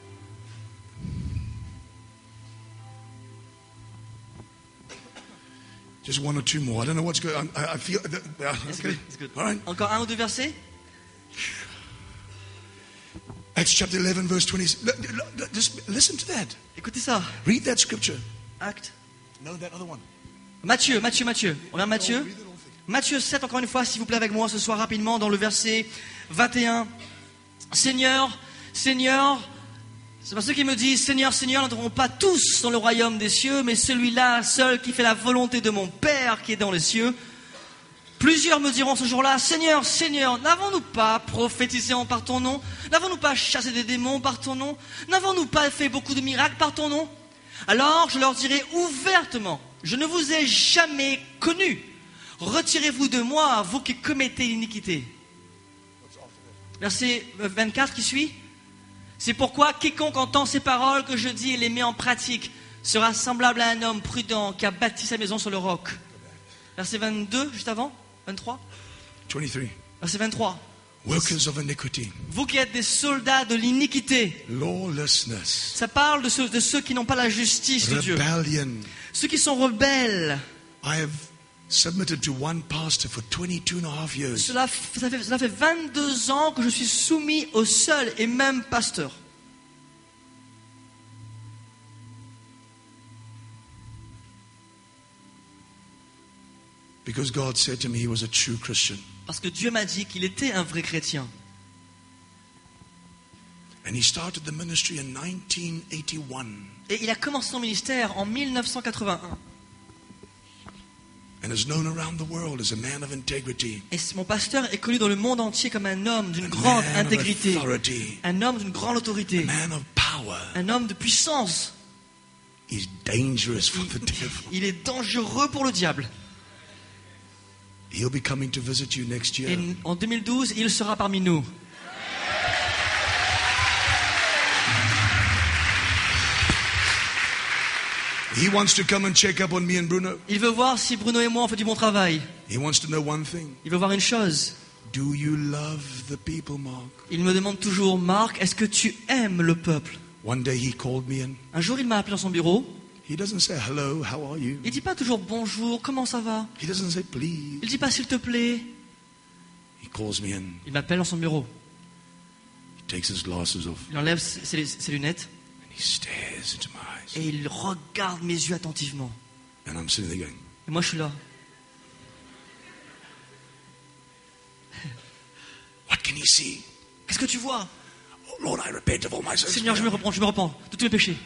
just one or two more. I don't know what's going on. I feel. Okay. All right. encore un ou deux versets. Acts chapter 11, verse 20. Just listen to that. Écoutez ça. Read that scripture. Acte. No, that other one. Matthieu. On regarde Matthieu. Read the whole thing. Matthieu 7, encore une fois, s'il vous plaît, avec moi ce soir rapidement, dans le verset 21. Seigneur, c'est pas ceux qui me disent, Seigneur, Seigneur, n'entreront pas tous dans le royaume des cieux, mais celui-là seul qui fait la volonté de mon Père qui est dans les cieux. Plusieurs me diront ce jour-là, Seigneur, Seigneur, n'avons-nous pas prophétisé par ton nom? N'avons-nous pas chassé des démons par ton nom? N'avons-nous pas fait beaucoup de miracles par ton nom? Alors je leur dirai ouvertement, je ne vous ai jamais connus. Retirez-vous de moi, vous qui commettez l'iniquité. Verset 24 qui suit. C'est pourquoi quiconque entend ces paroles que je dis et les met en pratique sera semblable à un homme prudent qui a bâti sa maison sur le roc. Verset 22, juste avant, 23. 23. Verset 23. Workers of iniquity, Vous qui êtes des soldats de l'iniquité. lawlessness, Ça parle de ceux qui n'ont pas la justice de Dieu. rebellion. Ceux qui sont rebelles. I have submitted to one pastor for 22 and a half years. Cela fait 22 ans que je suis soumis au seul et même pasteur. Because God said to me he was a true Christian. Parce que Dieu m'a dit qu'il était un vrai chrétien. And he started the ministry in 1981. Et il a commencé son ministère en 1981. And is known around the world as a man of integrity. Et mon pasteur est connu dans le monde entier comme un homme d'une A grande man of intégrité, authority. un homme d'une grande autorité, A man of power. un homme de puissance. He's dangerous for the devil. Il est dangereux pour le diable. He'll be coming to visit you next year. Et en 2012, il sera parmi nous. He wants to come and check up on me and Bruno. Il veut voir si Bruno et moi on fait du bon travail. He wants to know one thing. Il veut voir une chose. Do you love the people, Mark? Il me demande toujours, Marc, est-ce que tu aimes le peuple? One day he called me in. Un jour, il m'a appelé dans son bureau. He doesn't say hello, how are you? Il dit pas toujours bonjour, comment ça va? He doesn't say please. Il dit pas s'il te plaît. He calls me in. Il m'appelle dans son bureau. He takes his glasses off Il enlève ses lunettes and he stares into my eyes. et il regarde mes yeux attentivement. And I'm sitting there going, Et moi, je suis là. what can he see? Qu'est-ce que tu vois? Oh, Lord, I repent of all my sins. Seigneur, je me repens de tous mes péchés.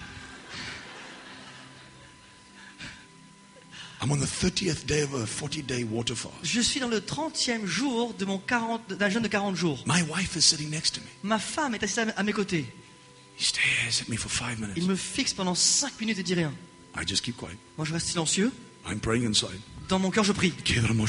I'm on the 30th day of a 40-day water fast. Je suis dans le 30e jour d'un jeûne de 40 jours. My wife is sitting next to me. Ma femme est assise à mes côtés. He stares at me for 5 minutes. Il me fixe pendant 5 minutes et dit rien. I just keep quiet. Moi, je reste silencieux. I'm praying inside. Dans mon cœur, je prie.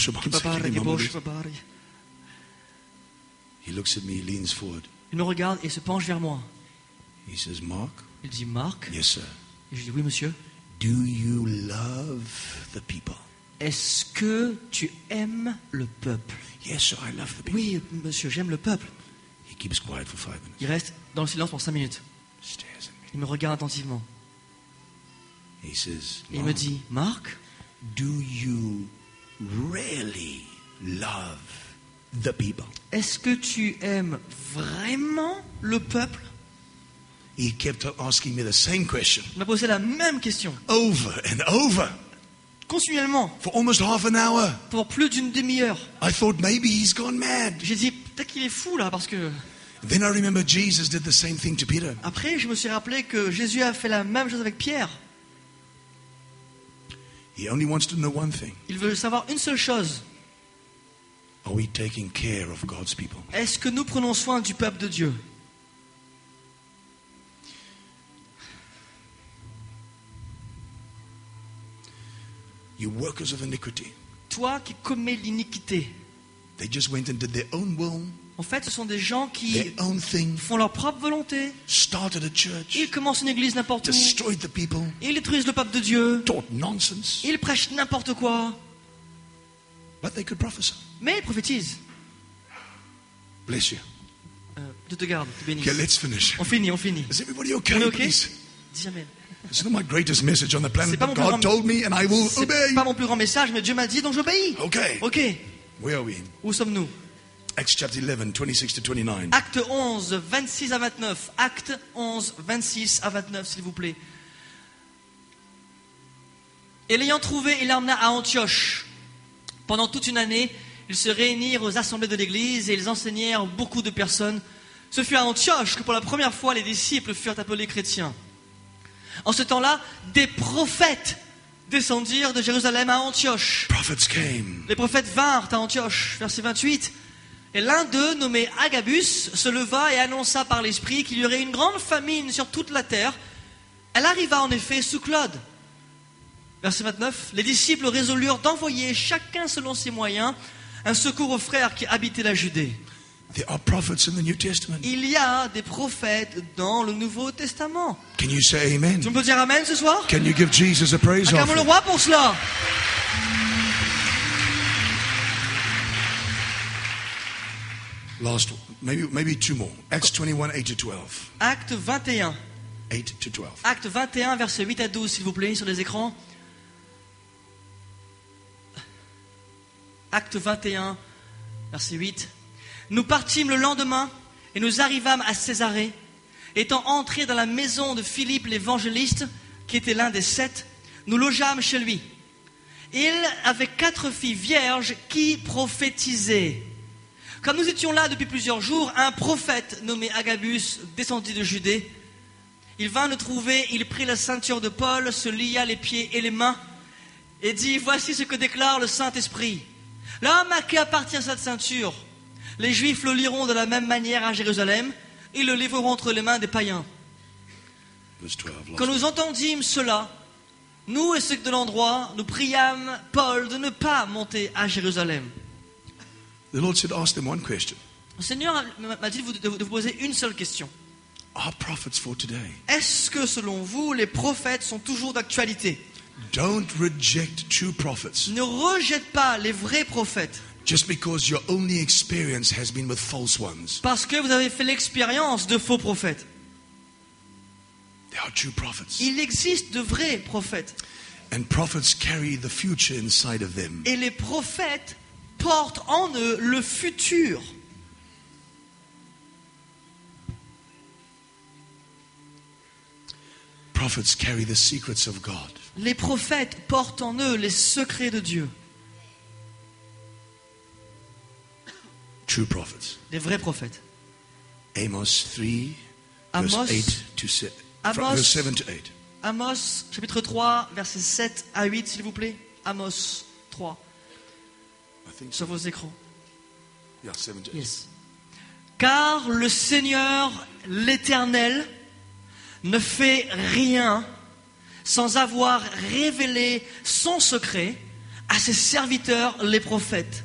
He looks at me, he leans forward. Il me regarde et se penche vers moi. He says, Mark? Il dit, Marc? Yes, sir. Et je dis, oui, monsieur. Do you love the people? Est-ce que tu aimes le peuple? Yes, sir, I love the people. Oui, monsieur, j'aime le peuple. He keeps quiet for 5 minutes. Il reste dans le silence pour 5 minutes. Stares at me. Il me regarde attentivement. He says, Et il me dit, Marc, do you really love the people? est-ce que tu aimes vraiment le peuple? He kept asking me the same question Il m'a posé la même question, over and over continuellement, for almost half an hour. pour plus d'une demi-heure. I thought maybe he's gone mad. J'ai dit, peut-être qu'il est fou là, parce que... Then I remember Jesus did the same thing to Peter. Après, je me suis rappelé que Jésus a fait la même chose avec Pierre. He only wants to know one thing. Il veut savoir une seule chose. Are we taking care of God's people? Est-ce que nous prenons soin du peuple de Dieu? You workers of iniquity. Toi qui commets l'iniquité. They just went and did their own will, En fait, ce sont des gens qui their own thing, font leur propre volonté. started a church, Ils commencent une église n'importe où. destroyed the people, Ils détruisent le peuple de Dieu. taught nonsense, Ils prêchent n'importe quoi. but they could prophesy. Mais ils prophétisent. Bless you. Dieu te garde, te bénisse. Okay, let's finish. On finit. Is everybody okay, On est ok? please? Dis Amen. It's not my greatest message on the planet, C'est pas but mon plus God grand- told me and I will C'est obey. pas mon plus grand message, mais Dieu m'a dit, donc j'obéis. Okay. Ok. Where are we? Où sommes-nous? Acts chapter 11, 26 to 29. Acte 11, 26 à 29. Acte 11, 26 à 29, s'il vous plaît. Et l'ayant trouvé, il l'emmena à Antioche. Pendant toute une année, ils se réunirent aux assemblées de l'église et ils enseignèrent beaucoup de personnes. Ce fut à Antioche que pour la première fois les disciples furent appelés chrétiens. En ce temps-là, des prophètes descendirent de Jérusalem à Antioche. Prophets came. Les prophètes vinrent à Antioche, verset 28. Et l'un d'eux, nommé Agabus, se leva et annonça par l'Esprit qu'il y aurait une grande famine sur toute la terre. Elle arriva en effet sous Claude. Verset 29. Les disciples résolurent d'envoyer chacun selon ses moyens un secours aux frères qui habitaient la Judée. There are prophets in the New Testament. Il y a des prophètes dans le Nouveau Testament. Can you say amen? Tu peux dire Amen ce soir? Can you give Jesus a praise Acclamons le offering? roi pour cela. Last, maybe two more. Acts 21, 8 to 12. Acte 21. 8 to 12. Acte 21, versets 8 à 12, s'il vous plaît, sur les écrans. Acte 21, verset 8. Nous partîmes le lendemain et nous arrivâmes à Césarée. Étant entrés dans la maison de Philippe l'évangéliste, qui était l'un des 7, nous logeâmes chez lui. Il avait 4 filles vierges qui prophétisaient. Comme nous étions là depuis plusieurs jours, un prophète nommé Agabus descendit de Judée. Il vint nous trouver, il prit la ceinture de Paul, se lia les pieds et les mains et dit, voici ce que déclare le Saint-Esprit. L'homme à qui appartient cette ceinture, les Juifs le liront de la même manière à Jérusalem, ils le livreront entre les mains des païens. Verse 12. Quand nous entendîmes cela, nous et ceux de l'endroit, nous priâmes Paul de ne pas monter à Jérusalem. The Lord said, ask them one question. Le Seigneur m'a dit de vous poser une seule question. Are prophets for today? Est-ce que selon vous, les prophètes sont toujours d'actualité? Don't reject true prophets Ne rejette pas les vrais prophètes just because your only experience has been with false ones. parce que vous avez fait l'expérience de faux prophètes. There are true prophets. Il existe de vrais prophètes. And prophets carry the future inside of them. Et les prophètes portent en eux le futur. Prophets carry the secrets of God. Les prophètes portent en eux les secrets de Dieu. True prophets. Des vrais prophètes. Amos 3, Amos- verse 8 to 7. Amos- Verse 7 to 8. Amos, chapitre 3, versets 7 à 8, s'il vous plaît. Amos 3, I think sur so. vos écrans. Yeah, 7 to 8. Yes. Car le Seigneur, l'Éternel, ne fait rien sans avoir révélé son secret à ses serviteurs les prophètes.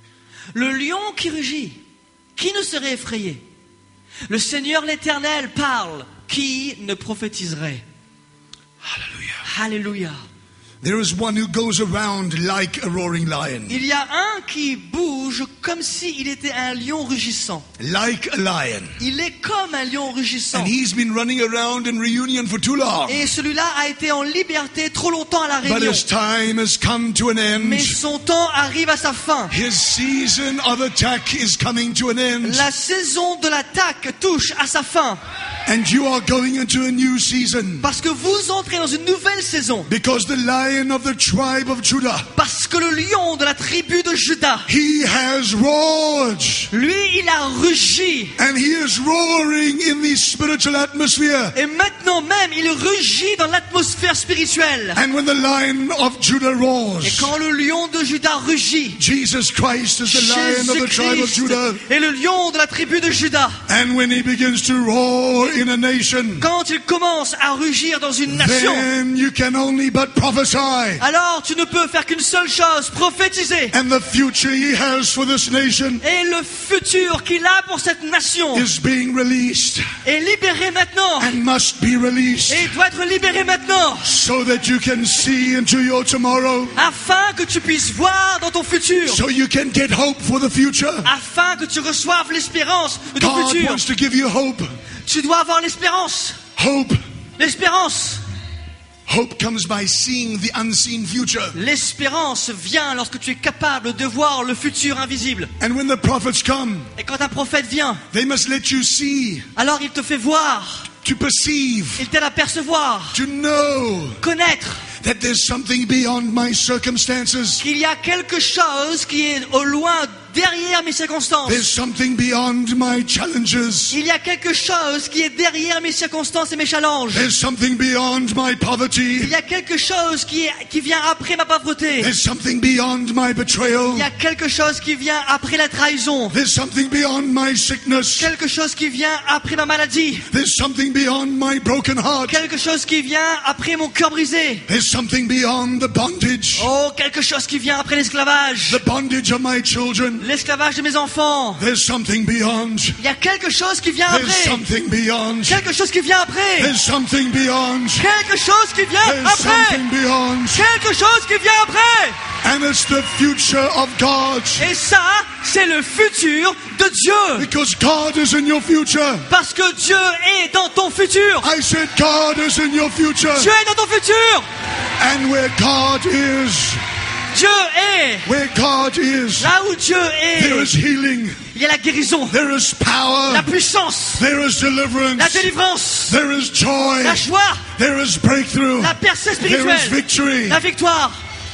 Le lion qui rugit, qui ne serait effrayé? Le Seigneur l'Éternel parle, qui ne prophétiserait? Hallelujah. Alléluia. There is one who goes around like a roaring lion. Il y a un qui bouge comme s'il était un lion rugissant. Like a lion. Il est comme un lion rugissant. And he's been running around in reunion for too long. Et celui-là a été en liberté trop longtemps à la But Réunion. his time has come to an end. Mais son temps arrive à sa fin. His season of attack is coming to an end. La saison de l'attaque touche à sa fin. And you are going into a new season. Parce que vous entrez dans une nouvelle saison. Because the lion of the tribe of Judah, Parce que le lion de la tribu de Juda, he has roared. lui, il a rugi. And he is roaring in the spiritual atmosphere. Et maintenant même, il rugit dans l'atmosphère spirituelle. And when the lion of Judah Et roars, quand le lion de Juda rugit, Jesus Christ is the lion of the tribe of Jésus-Christ Judah. est le lion de la tribu de Juda. And when he begins to roar in a nation, Quand il commence à rugir dans une nation, then you can only but prophesy. alors tu ne peux faire qu'une seule chose, prophétiser. And the future he has for this nation Et le futur qu'il a pour cette nation is being released est libéré maintenant. and must be released Et il doit être libéré maintenant. so that you can see into your tomorrow, Afin que tu puisses voir dans ton futur. so you can get hope for the future. Afin que tu reçoives l'espérance de ton God futur. wants to give you hope. Tu dois avoir l'espérance. Hope. L'espérance. Hope comes by seeing the unseen future. L'espérance vient lorsque tu es capable de voir le futur invisible. And when the prophets come, Et quand un prophète vient, they must let you see, alors il te fait voir. to perceive, Il t'aide à percevoir, to know connaître that there's something beyond my circumstances. qu'il y a quelque chose qui est au loin, derrière mes circonstances. There's something beyond my challenges. Il y a quelque chose qui est derrière mes circonstances et mes challenges. There's something beyond my Il poverty. y a quelque chose qui vient après ma pauvreté. There's something beyond my betrayal. Il y a quelque chose qui vient après la trahison. There's something beyond my sickness. Quelque chose qui vient après ma maladie. There's something beyond my broken heart. Quelque chose qui vient après mon cœur brisé. There's something beyond the bondage. Oh, quelque chose qui vient après l'esclavage. The bondage of my children. L'esclavage de mes enfants. There's something beyond. Il y a quelque chose qui vient There's après. something beyond. Quelque chose qui vient après. There's something beyond. Quelque chose qui vient There's après. something beyond. Quelque chose qui vient après. And it's the future of God. Et ça, c'est le futur de Dieu. Because God is in your future. Parce que Dieu est dans ton futur. I said God is in your future. Dieu est dans ton futur. And where God is, Dieu est. where God is, Là où Dieu there est, is healing. il y a la guérison, There is power. la puissance, There is la deliverance. délivrance, There is joy. la joie, There is breakthrough. la percée There is spirituelle, victory. la victoire.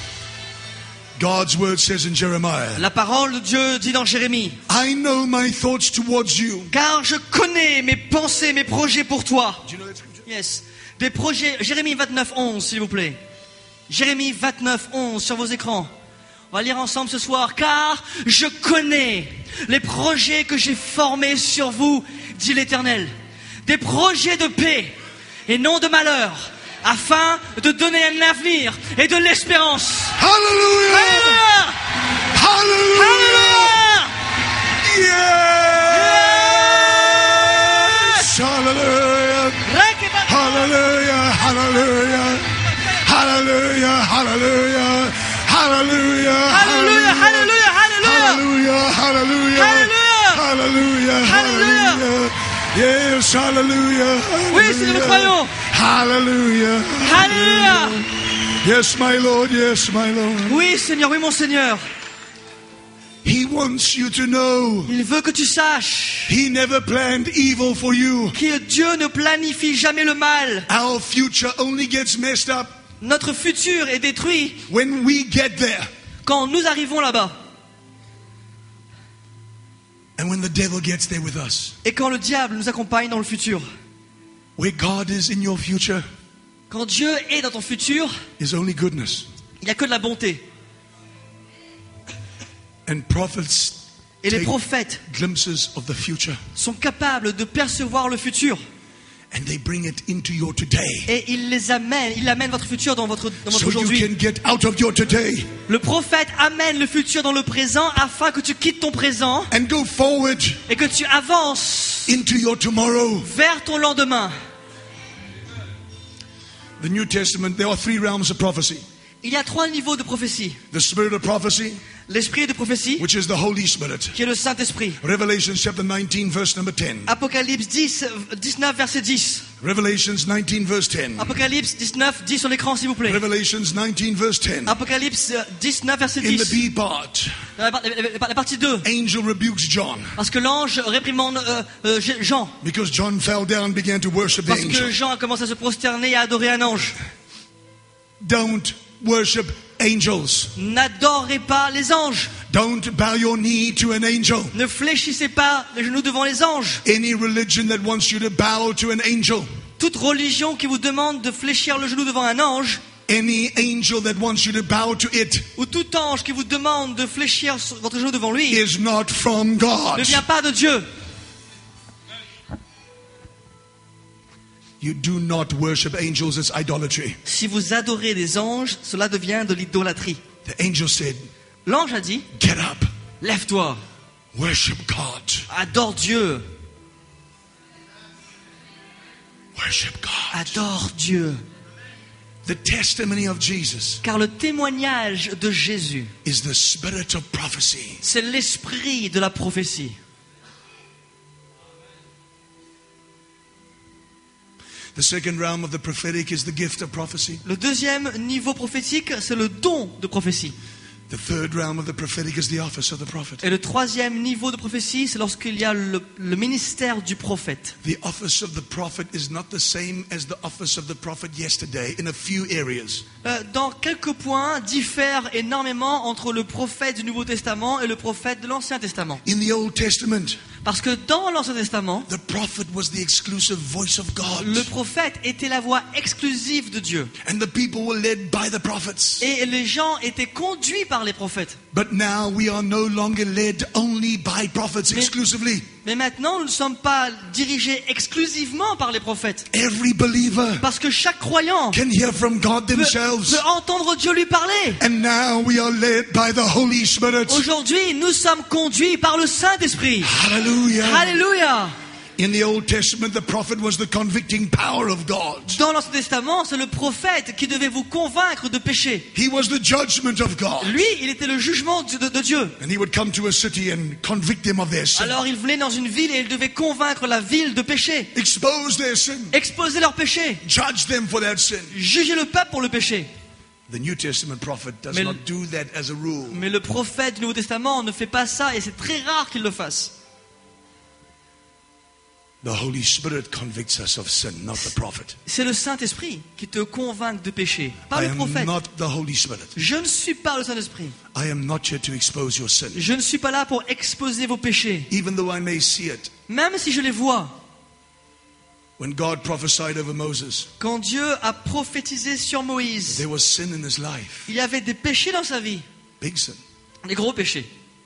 God's word says in Jeremiah, La parole de Dieu dit dans Jérémie, I know my thoughts towards you. car je connais mes pensées, mes projets pour toi. Do you know that scripture? Yes. Des projets, Jérémie 29, 11, s'il vous plaît. Jérémie 29, 11 sur vos écrans. On va lire ensemble ce soir. Car je connais les projets que j'ai formés sur vous, dit l'Éternel. Des projets de paix et non de malheur, afin de donner un avenir et de l'espérance. Hallelujah! Alléluia! Hallelujah! Alléluia! Yes! Hallelujah! Hallelujah! Hallelujah! Hallelujah! Hallelujah! Hallelujah! Alléluia! Alléluia! Alléluia! Hallelujah! Hallelujah! Hallelujah! Hallelujah! Yes! Hallelujah! Oui, c'est nous croyons. Hallelujah! Alléluia! Yes, my Lord. Yes, my Lord. Oui, Seigneur, oui, mon Seigneur. He wants you to know Il veut que tu saches He never planned evil for you. que Dieu ne planifie jamais le mal. Our future only gets messed up Notre futur est détruit when we get there. quand nous arrivons là-bas. And when the devil gets there with us. Et quand le diable nous accompagne dans le futur. Where God is in your future Quand Dieu est dans ton futur, is only goodness. il n'y a que de la bonté. And prophets Et les take prophètes glimpses of the future sont capables de percevoir le futur. and they bring it into your today. Et il amène votre futur dans votre So you aujourd'hui. can get out of your today Le prophète amène le futur dans le présent afin que tu quittes ton présent and go forward et que tu avances into your tomorrow. vers ton lendemain. The New Testament, there are 3 realms of prophecy. Il y a 3 niveaux de prophétie. The spirit of prophecy, L'esprit de prophétie, which is the Holy Spirit. qui est le Saint-Esprit. Revelations chapter 19 verse number 10. Apocalypse 19, verset 10. Revelations 19 verse 10. Apocalypse 19, 10 sur l'écran s'il vous plaît. Revelations 19 verse 10. Apocalypse 19, verset In the 10. B part, La partie 2. angel rebukes John Parce que l'ange réprimande Jean. because John fell down and began to worship the Parce que angel. Jean a commencé à se prosterner et à adorer un ange. Don't worship angels. N'adorez pas les anges. Don't bow your knee to an angel. Ne fléchissez pas les genoux devant les anges. Any religion that wants you to bow to an angel, Toute religion qui vous demande de fléchir le genou devant un ange, any angel that wants you to bow to it, ou tout ange qui vous demande de fléchir votre genou devant lui, is not from God. ne vient pas de Dieu. You do not worship angels, it's idolatry. Si vous adorez des anges, cela devient de l'idolâtrie. The angel said, L'ange a dit, get up, lève-toi, worship God, adore Dieu, worship God. adore Dieu. The testimony of Jesus Car le témoignage de Jésus, is the spirit of prophecy. c'est l'esprit de la prophétie. The second realm of the prophetic is the gift of prophecy. Le deuxième niveau prophétique, c'est le don de prophétie. The third realm of the prophetic is the office of the prophet. Et le troisième niveau de prophétie, c'est lorsqu'il y a le ministère du prophète. The office of the prophet is not the same as the office of the prophet yesterday in a few areas. Dans quelques points, diffère énormément entre le prophète du Nouveau Testament et le prophète de l'Ancien Testament. In the Old Testament, Parce que dans l'Ancien Testament, the prophet was the exclusive voice of God. le prophète était la voix exclusive de Dieu. And the people were led by the prophets. Et les gens étaient conduits par les prophètes. But now we are no longer led only by prophets exclusively. Mais maintenant, nous ne sommes pas dirigés exclusivement par les prophètes. Every believer Parce que chaque croyant can hear from God peut themselves. entendre Dieu lui parler. And now we are led by the Holy Spirit. Aujourd'hui, nous sommes conduits par le Saint-Esprit. Hallelujah. Alléluia. In the Old Testament, the prophet was the convicting power of God. Dans l'Ancien Testament, c'est le prophète qui devait vous convaincre de péché. He was the judgment of God. Lui, il était le jugement de Dieu. And he would come to a city and convict them of their sin. Alors il venait dans une ville et il devait convaincre la ville de péché. Expose their sin. Exposer leur péché. Judge them for that sin. Juger le peuple pour le péché. The New Testament prophet does Mais- not do that as a rule. Mais le prophète du Nouveau Testament ne fait pas ça et c'est très rare qu'il le fasse. The Holy Spirit convicts us of sin, not the prophet. C'est le Saint-Esprit qui te convainc de péché, pas I le am prophète. not the Holy Spirit. Je ne suis pas le Saint-Esprit. I am not here to expose your sin. Je ne suis pas là pour exposer vos péchés. Even though I may see it. Même si je les vois. When God prophesied over Moses, Quand Dieu a prophétisé sur Moïse, there was sin in his life. il y avait des péchés dans sa vie. Big sin. Des gros péchés.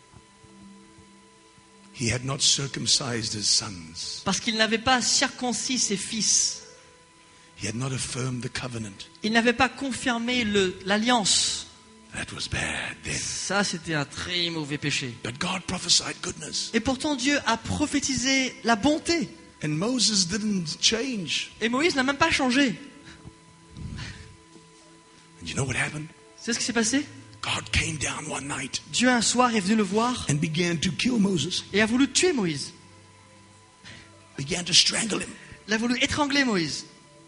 He had not circumcised his sons. Parce qu'il n'avait pas circoncis ses fils. He had not affirmed the covenant. Il n'avait pas confirmé l'alliance. That was bad then. Ça, c'était un très mauvais péché. But God prophesied goodness. Et pourtant, Dieu a prophétisé la bonté. And Moses didn't change. Et Moïse n'a même pas changé. And you know what happened? C'est ce qui s'est passé? God came down one night Dieu un soir est venu le voir and began to kill Moses. et a voulu tuer Moïse. Began to strangle him. Il a voulu étrangler Moïse.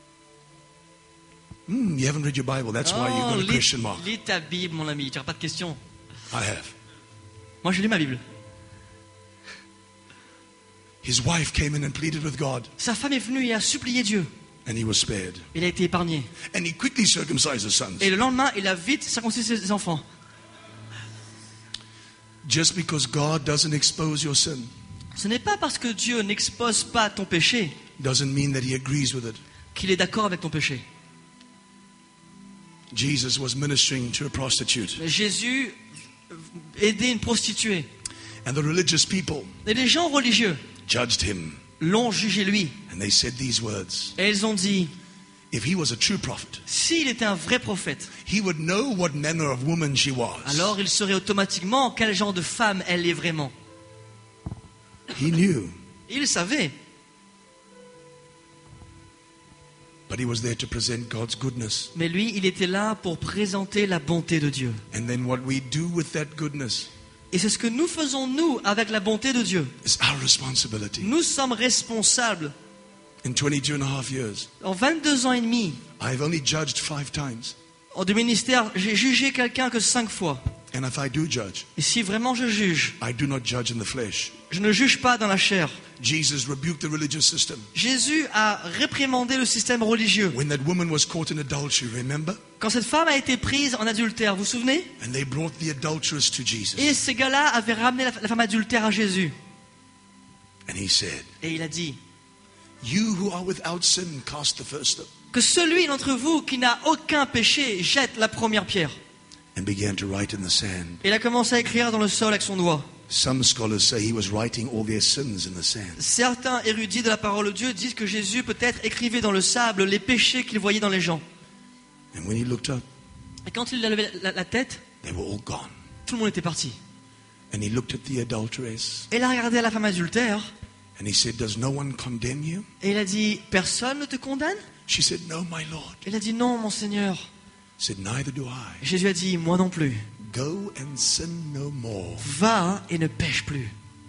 You haven't read your Bible. That's why you got a question mark. Lis ta Bible, mon ami. Tu n'auras pas de questions. I have. Moi, j'ai lu ma Bible. His wife came in and pleaded with God, Sa femme est venue et a supplié Dieu. and he was spared. Il a été épargné. And he quickly circumcised his sons. Et le lendemain, il a vite circoncisé ses enfants. Just because God doesn't expose your sin Ce n'est pas parce que Dieu n'expose pas ton péché doesn't mean that he agrees with it. qu'il est d'accord avec ton péché. Jesus was ministering to a prostitute, Mais Jésus aidait une prostituée. and the religious people Et les gens religieux judged him, l'ont jugé lui. and they said these words: Et ils ont dit, if he was a true prophet, s'il était un vrai prophète, he would know what manner of woman she was. alors il saurait automatiquement quel genre de femme elle est vraiment. He knew, Il savait. but he was there to present God's goodness. Mais lui, il était là pour présenter la bonté de Dieu. And then what we do with that goodness Et c'est ce que nous faisons, nous, avec la bonté de Dieu. is our responsibility. Nous sommes responsables. In 22 and a half years, En 22 ans et demi, I've only judged 5 times. en de ministère, j'ai jugé quelqu'un que 5 fois. And if I do judge, Et si vraiment je juge, I do not judge in the flesh. je ne juge pas dans la chair. Jesus rebuked the religious system. Jésus a réprimandé le système religieux. When that woman was caught in adultery, remember? Quand cette femme a été prise en adultère, vous vous souvenez? And they brought the adulteress to Jesus. Et ces gars-là avaient ramené la femme adultère à Jésus. And he said, Et il a dit you who are without sin, cast the first stone. que celui d'entre vous qui n'a aucun péché jette la première pierre. And began to write in the sand. Et il a commencé à écrire dans le sol avec son doigt. Some scholars say he was writing all their sins in the sand. Certains érudits de la parole de Dieu disent que Jésus peut-être écrivait dans le sable les péchés qu'il voyait dans les gens. And when he looked up, Et quand il a levé la tête, they were all gone. tout le monde était parti. And he looked at the adulteress. Et il a regardé à la femme adultère And he said, does no one condemn you? et il a dit, personne ne te condamne? She said, no, my Lord. Il a dit, non, mon Seigneur. He said, neither do I. Et Jésus a dit, moi non plus. Go and sin no more. Va et ne pêche plus.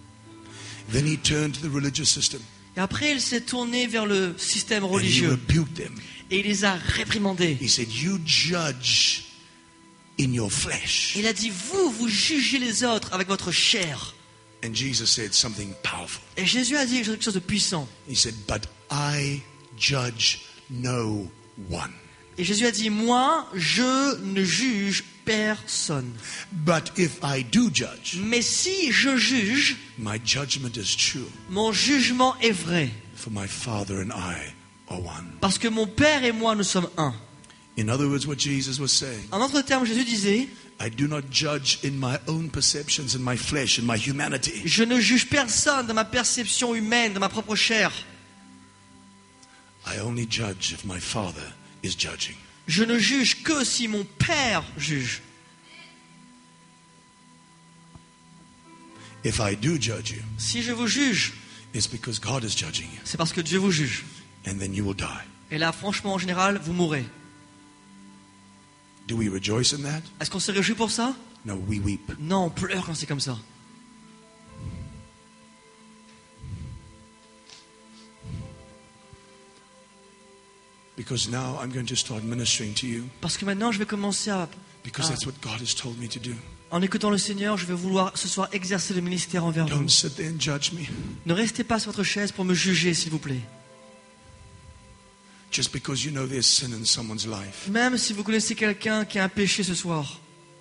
Then he turned to the religious system. Et après, il s'est tourné vers le système And he religieux rebuked them. et il les a réprimandés. He said, you judge in your flesh. Il a dit, vous jugez les autres avec votre chair. And Jesus said something powerful. Et Jésus a dit quelque chose de puissant. He said, but I judge no one. Et Jésus a dit, moi, je ne juge personne. But if I do judge, Mais si je juge, my judgment is true. mon jugement est vrai. For my Father and I are one. Parce que mon Père et moi, nous sommes un. In other words, what Jesus was saying, En d'autres termes, Jésus disait, I do not judge in my own perceptions, in my flesh, in my humanity. je ne juge personne dans ma perception humaine, dans ma propre chair. I only judge if my Father is judging. Je ne juge que si mon Père juge. If I do judge you, Si je vous juge, it's because God is judging you. c'est parce que Dieu vous juge. And then you will die. Et là, franchement, en général, vous mourrez. Do we rejoice in that? Est-ce qu'on se réjouit pour ça? No, we weep. Non, on pleure quand c'est comme ça. Because now I'm going to start ministering to you. Parce que maintenant, je vais commencer à... Because that's what God has told me to do. En écoutant le Seigneur, je vais vouloir ce soir exercer le ministère envers vous. Don't sit there and judge me. Ne restez pas sur votre chaise pour me juger, s'il vous plaît. Just because you know there's sin in someone's life. Même si vous connaissez quelqu'un qui a un péché ce soir.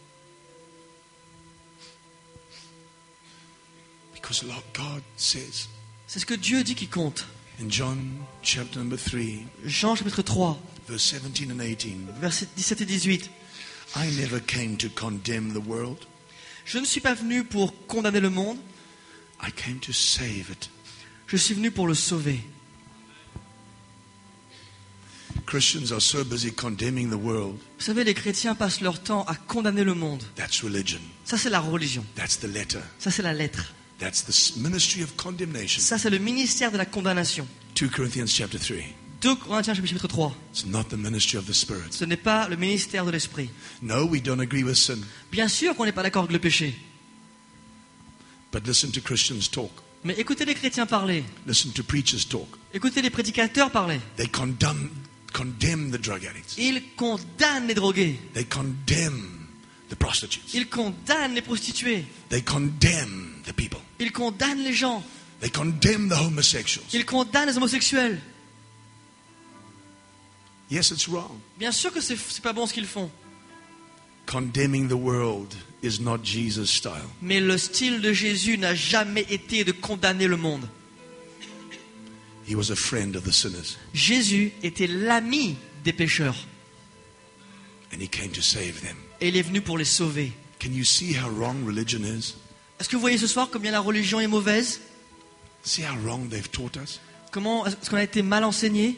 Because God says C'est ce que Dieu dit qui compte. in John chapter number 3, Jean chapitre 3, verse 17 and 18. versets 17 et 18. I never came to condemn the world. Je ne suis pas venu pour condamner le monde, I came to save it. je suis venu pour le sauver. Christians are so busy condemning the world. Vous savez, les chrétiens passent leur temps à condamner le monde. That's religion. Ça, c'est la religion. That's the letter. Ça, c'est la lettre. That's the ministry of condemnation. Ça, c'est le ministère de la condamnation. 2 Corinthians chapter 3. 2 Corinthiens chapitre 3. It's not the ministry of the Spirit. Ce n'est pas le ministère de l'esprit. No, we don't agree with sin. Bien sûr qu'on n'est pas d'accord avec le péché. But listen to Christians talk. Mais écoutez les chrétiens parler. Listen to preachers talk. Écoutez les prédicateurs parler. They condemn the drug addicts. Ils condamnent les drogués. They condemn the prostitutes. Ils condamnent les prostituées. They condemn the people. Ils condamnent les gens. They condemn the homosexuals. Ils condamnent les homosexuels. Yes, it's wrong. Bien sûr que c'est pas bon ce qu'ils font. Condemning the world is not Jesus' style. Mais le style de Jésus n'a jamais été de condamner le monde. He was a friend of the sinners, Jésus était l'ami des pécheurs. and he came to save them. Et il est venu pour les sauver. Can you see how wrong religion is? Est-ce que vous voyez ce soir combien la religion est mauvaise? See how wrong they've taught us? Comment est-ce qu'on a été mal enseigné?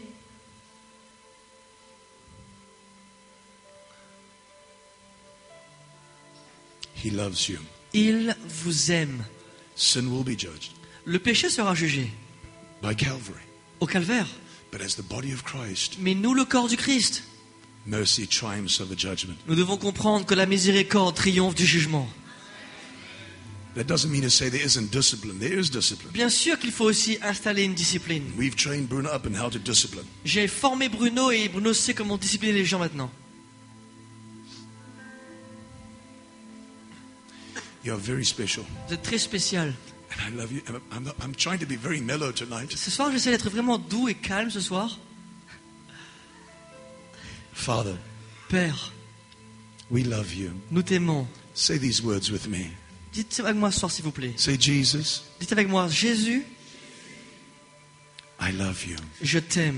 He loves you. Il vous aime. Sin will be judged Le péché sera jugé by Calvary. au calvaire. But as the body of Christ, Mais nous, le corps du Christ, mercy triumphs over judgment. nous devons comprendre que la miséricorde triomphe du jugement. That doesn't mean to say there isn't discipline. There is discipline. Bien sûr qu'il faut aussi installer une discipline. We've trained Bruno up in how to discipline. J'ai formé Bruno et Bruno sait comment discipliner les gens maintenant. You're very special. Vous êtes très spécial. And I love you. I'm trying to be very mellow tonight. Ce soir, j'essaie d'être vraiment doux et calme ce soir. Father, Père, we love you. nous t'aimons. Say these words with me. Dites avec moi ce soir, s'il vous plaît. Say, Jesus, Dites avec moi, Jésus, I love you. je t'aime.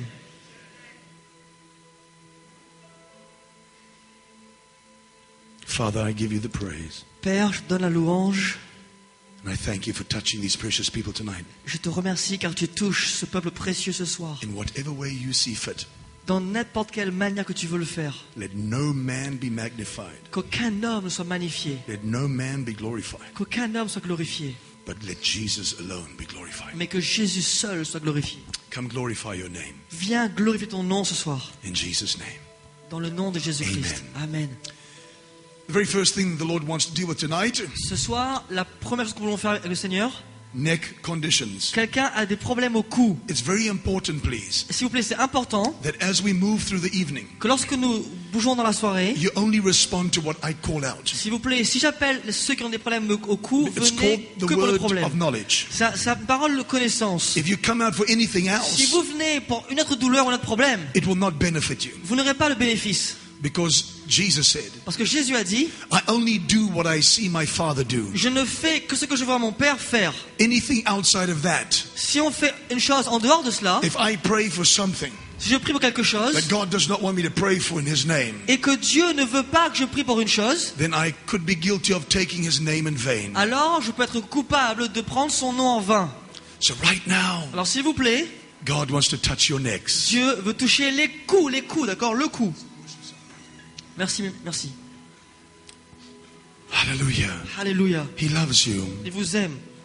Father, I give you the praise. Père, je te donne la louange. And I thank you for touching these precious people tonight. Je te remercie car tu touches ce peuple précieux ce soir. In whatever way you see fit, Dans n'importe quelle manière que tu veux le faire. let no man be magnified. Qu'aucun homme ne soit magnifié. Let no man be glorified. Qu'aucun homme soit glorifié. But let Jesus alone be glorified. Mais que Jésus seul soit glorifié. Come glorify your name. Viens glorifier ton nom ce soir. In Jesus' name. Dans le nom de Jésus-Christ. Amen. The very first thing the Lord wants to deal with tonight, Ce soir, la première chose que nous voulons faire avec le Seigneur, neck conditions. quelqu'un a des problèmes au cou. It's very important, please, S'il vous plaît, c'est important that as we move through the evening, que lorsque nous bougeons dans la soirée, you only respond to what I call out. s'il vous plaît, si j'appelle ceux qui ont des problèmes au cou, It's called venez the que pour le word problème. of knowledge. C'est une parole de connaissance. If you come out for anything Si else, vous venez pour une autre douleur ou un autre problème, it will not benefit you. vous n'aurez pas le bénéfice. Because Jesus said, Parce que Jésus a dit, I only do what I see my Father do. je ne fais que ce que je vois mon Père faire. Anything outside of that, Si on fait une chose en dehors de cela, if I pray for something si je prie pour quelque chose, that God does not want me to pray for in His name, et que Dieu ne veut pas que je prie pour une chose, then I could be guilty of taking His name in vain. alors je peux être coupable de prendre son nom en vain. So right now, Alors s'il vous plaît, God wants to touch your necks. Dieu veut toucher les coups, d'accord, le cou. Merci, merci. Hallelujah. Alléluia. He loves you. Il vous aime.